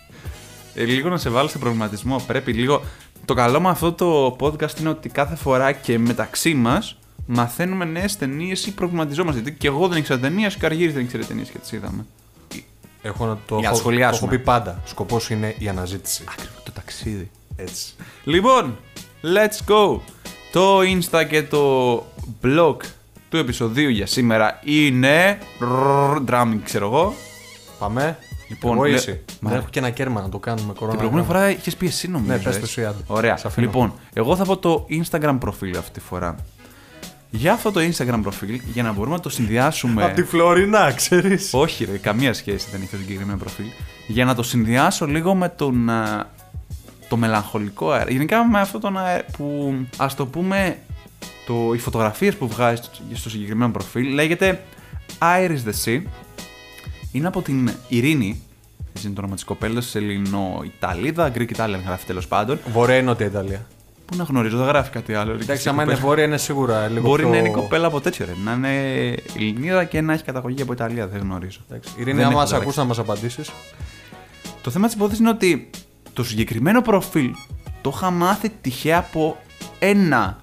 Ε, λίγο να σε βάλω σε προβληματισμό. Πρέπει λίγο. Το καλό με αυτό το podcast είναι ότι κάθε φορά και μεταξύ μας μαθαίνουμε νέες ταινίες ή προβληματιζόμαστε. Γιατί και εγώ δεν ήξερα ταινίες, και ο Αργύρης δεν ήξερε ταινίες και τις είδαμε. Έχω να το, Για να έχω, το σχολιάσουμε. έχω πει πάντα. Σκοπός είναι η αναζήτηση. Ακριβώς, το ταξίδι. Έτσι. Λοιπόν, let's go! Το Insta και το blog του επεισοδίου για σήμερα είναι. Drumming, ξέρω εγώ. Πάμε. Λοιπόν, εγώ λέ- εσύ. Μα- Δεν έχω και ένα κέρμα να το κάνουμε κορώνα. Την προηγούμενη φορά είχες πει εσύ νομίζω. Ναι, πες ε. το εσύ, άντε. Ωραία. Σ' αφήνω. Λοιπόν, εγώ θα πω το Instagram προφίλ αυτή τη φορά. Για αυτό το Instagram προφίλ, για να μπορούμε να το συνδυάσουμε. Απ' τη Φλωρινά, ξέρεις. Όχι, ρε, καμία σχέση δεν έχει το συγκεκριμένο προφίλ. Για να το συνδυάσω λίγο με τον. α, το μελαγχολικό αέρα. Γενικά με αυτό τον αέρα που. Ας το πούμε. Το, οι φωτογραφίες που βγάζει στο, στο συγκεκριμένο προφίλ λέγεται Iris the Sea. Είναι από την Ειρήνη. Έτσι είναι το όνομα της κοπέλας, Ελληνο-Ιταλίδα, Greek Italian γράφει τέλος πάντων. Βορρά ή Νότια Ιταλία. Πού να γνωρίζω, δεν γράφει κάτι άλλο. Εντάξει, άμα είναι βόρεια είναι σίγουρα λίγο Μπορεί πιο... να είναι η κοπέλα από τέτοιο ρε. Να είναι Ελληνίδα και να έχει καταγωγή από Ιταλία, δεν γνωρίζω. Εντάξει. Ειρήνη, Δεν άμα έχω μας διαλέξει. ακούς να μας απαντήσεις. Το θέμα της υπόθεσης είναι ότι το συγκεκριμένο προφίλ το είχα μάθει τυχαία από ένα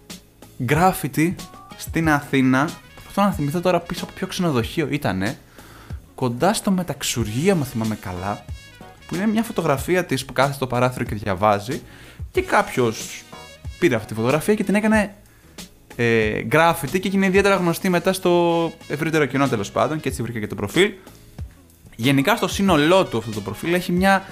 γκράφιτι στην Αθήνα. Προσπαθώ να θυμηθώ τώρα πίσω από ποιο ξενοδοχείο ήτανε. Κοντά στο Μεταξουργείο, αν θυμάμαι καλά. Που είναι μια φωτογραφία της που κάθεται στο παράθυρο και διαβάζει. Και κάποιος πήρε αυτή τη φωτογραφία και την έκανε ε, γκράφιτι και έγινε ιδιαίτερα γνωστή μετά στο ευρύτερο κοινό τέλος πάντων. Και έτσι βρήκα και το προφίλ. Γενικά στο σύνολό του αυτό το προφίλ έχει μια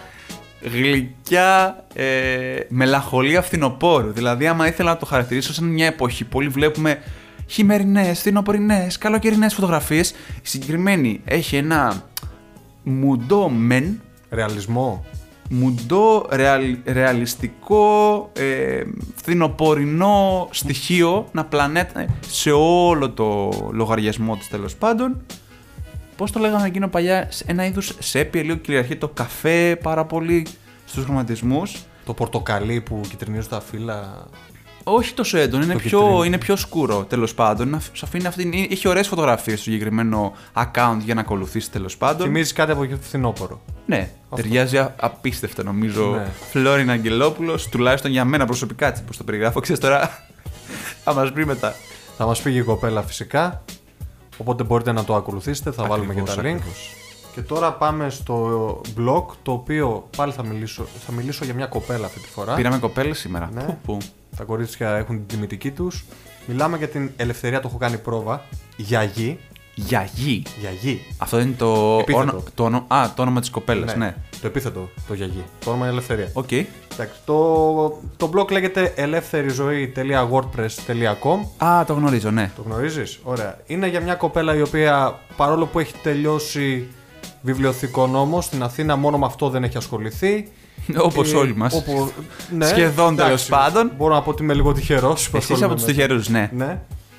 γλυκιά ε, μελαγχολία φθινοπόρου. Δηλαδή, άμα ήθελα να το χαρακτηρίσω σαν μια εποχή που όλοι βλέπουμε χειμερινές, φθινοπορεινές, καλοκαιρινές φωτογραφίες, η συγκεκριμένη έχει ένα μουντό μεν, Ρεαλισμό. μουντό ρεαλ, ρεαλιστικό ε, φθινοπορεινό στοιχείο να πλανέται σε όλο το λογαριασμό της τέλος πάντων. Πώς το λέγαμε εκείνο παλιά, σε ένα είδους σέπια, λίγο κυριαρχεί το καφέ πάρα πολύ στους χρωματισμούς. Το πορτοκαλί που κυτρινίζουν τα φύλλα. Όχι τόσο έντονο, είναι Το πιο, κυτρινό. είναι πιο σκούρο τέλος πάντων. Να σου αφήνει αυτή, έχει ωραίες φωτογραφίες στο συγκεκριμένο account για να ακολουθήσει τέλος πάντων. Θυμίζει κάτι από φθινόπωρο. Ναι, ταιριάζει α- απίστευτα νομίζω. Ναι. Φλόριν Αγγελόπουλος, τουλάχιστον για μένα προσωπικά, έτσι πως το περιγράφω. Ξέρεις τώρα, θα μας πει μετά. Θα μας πήγε η κοπέλα φυσικά. Οπότε μπορείτε να το ακολουθήσετε. Θα βάλουμε και Ακριβώς, τα link. ακριβώς. Και τώρα πάμε στο blog, το οποίο πάλι θα μιλήσω, θα μιλήσω για μια κοπέλα αυτή τη φορά. Πήραμε κοπέλες σήμερα. Ναι. Πού, πού. Τα κορίτσια έχουν την τιμητική τους. Μιλάμε για την Ελευθερία, το έχω κάνει πρόβα. Γιαγί. Γιαγί. Γιαγί. Αυτό είναι το, Επίθετο. όνο- το, όνο- α, το όνομα της κοπέλας, ναι. Το επίθετο, το γιαγί. Το όνομα είναι Ελευθερία. Οκ. Εντάξει, το, το blog λέγεται ελεύθερη τελεία wordpress τελεία com. Α, το γνωρίζω, ναι. Το γνωρίζεις? Ωραία. Είναι για μια κοπέλα η οποία παρόλο που έχει τελειώσει βιβλιοθηκονόμο στην Αθήνα, μόνο με αυτό δεν έχει ασχοληθεί. Όπως Ε, όλοι μας. όπου- ναι, Σχεδόν, εντάξει, τέλος πάντων. Μπορώ να πω ότι είμαι λίγο τυχερός. που Εσείς ασχολούμαι από τους με- τυχερούς, ναι. Ναι.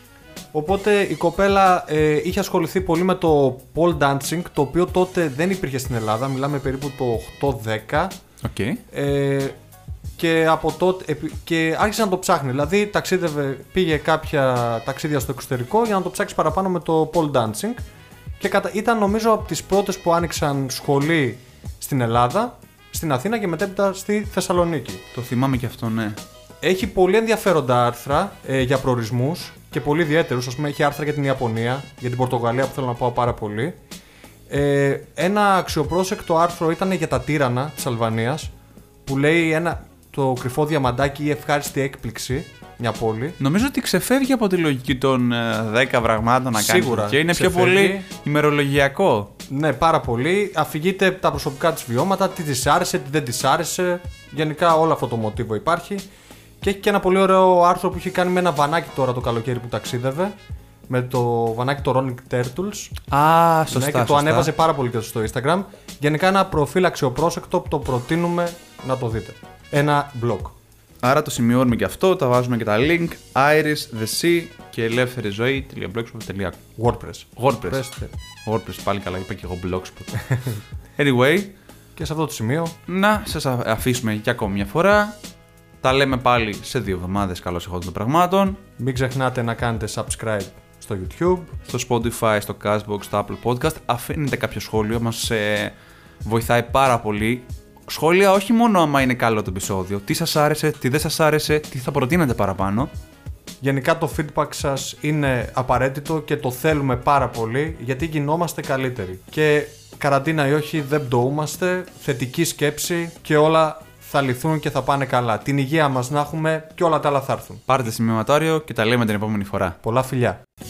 Οπότε η κοπέλα ε, είχε ασχοληθεί πολύ με το pole dancing, το οποίο τότε δεν υπήρχε στην Ελλάδα, μιλάμε περίπου το οκτώ δέκα. Okay. Ε, και, από τότε, και άρχισε να το ψάχνει. Δηλαδή ταξίδευε, πήγε κάποια ταξίδια στο εξωτερικό για να το ψάξει παραπάνω με το pole dancing. Και κατα... ήταν νομίζω από τις πρώτες που άνοιξαν σχολή στην Ελλάδα, στην Αθήνα και μετέπειτα στη Θεσσαλονίκη. Το θυμάμαι και αυτό, ναι. Έχει πολύ ενδιαφέροντα άρθρα ε, για προορισμούς και πολύ ιδιαίτερους. Ας πούμε, έχει άρθρα για την Ιαπωνία, για την Πορτογαλία που θέλω να πάω πάρα πολύ. Ε, ένα αξιοπρόσεκτο άρθρο ήταν για τα τύρανα της Αλβανίας, που λέει ένα, το κρυφό διαμαντάκι ή ευχάριστη έκπληξη, μια πόλη. Νομίζω ότι ξεφεύγει από τη λογική των δέκα πραγμάτων να κάνει. Σίγουρα. Και είναι ξεφεύγει. Πιο πολύ ημερολογιακό. Ναι, πάρα πολύ. Αφηγείται τα προσωπικά της βιώματα, τι της άρεσε, τι δεν της άρεσε. Γενικά όλο αυτό το μοτίβο υπάρχει. Και έχει και ένα πολύ ωραίο άρθρο που έχει κάνει με ένα βανάκι τώρα το καλοκαίρι που ταξίδευε. Με το βανάκι το Rolling Turtles. Α, σωστά. Ναι, και το σωστά. ανέβαζε πάρα πολύ και στο Instagram. Γενικά ένα προφίλ αξιοπρόσεκτο που το προτείνουμε να το δείτε. Ένα blog. Άρα το σημειώνουμε και αυτό, τα βάζουμε και τα link. Iris, The Sea και ελεύθερη ζωή.blogspot τελεία com. WordPress. WordPress. WordPress, πάλι καλά, είπα και εγώ blogspot. Anyway. Και σε αυτό το σημείο. Να σας αφήσουμε για ακόμη μια φορά. Τα λέμε πάλι σε δύο εβδομάδες. Καλώς εχόντων των πραγμάτων. Μην ξεχνάτε να κάνετε subscribe στο YouTube, στο Spotify, στο Castbox, στο Apple Podcast. Αφήνετε κάποιο σχόλιο, μας ε, βοηθάει πάρα πολύ. Σχόλια όχι μόνο άμα είναι καλό το επεισόδιο, τι σας άρεσε, τι δεν σας άρεσε, τι θα προτείνετε παραπάνω. Γενικά το feedback σας είναι απαραίτητο και το θέλουμε πάρα πολύ, γιατί γινόμαστε καλύτεροι. Και καραντίνα ή όχι, δεν πτωούμαστε, θετική σκέψη και όλα θα λυθούν και θα πάνε καλά. Την υγεία μας να έχουμε και όλα τα άλλα θα έρθουν. Πάρτε σημειωματάριο και τα λέμε την επόμενη φορά. Πολλά φιλιά.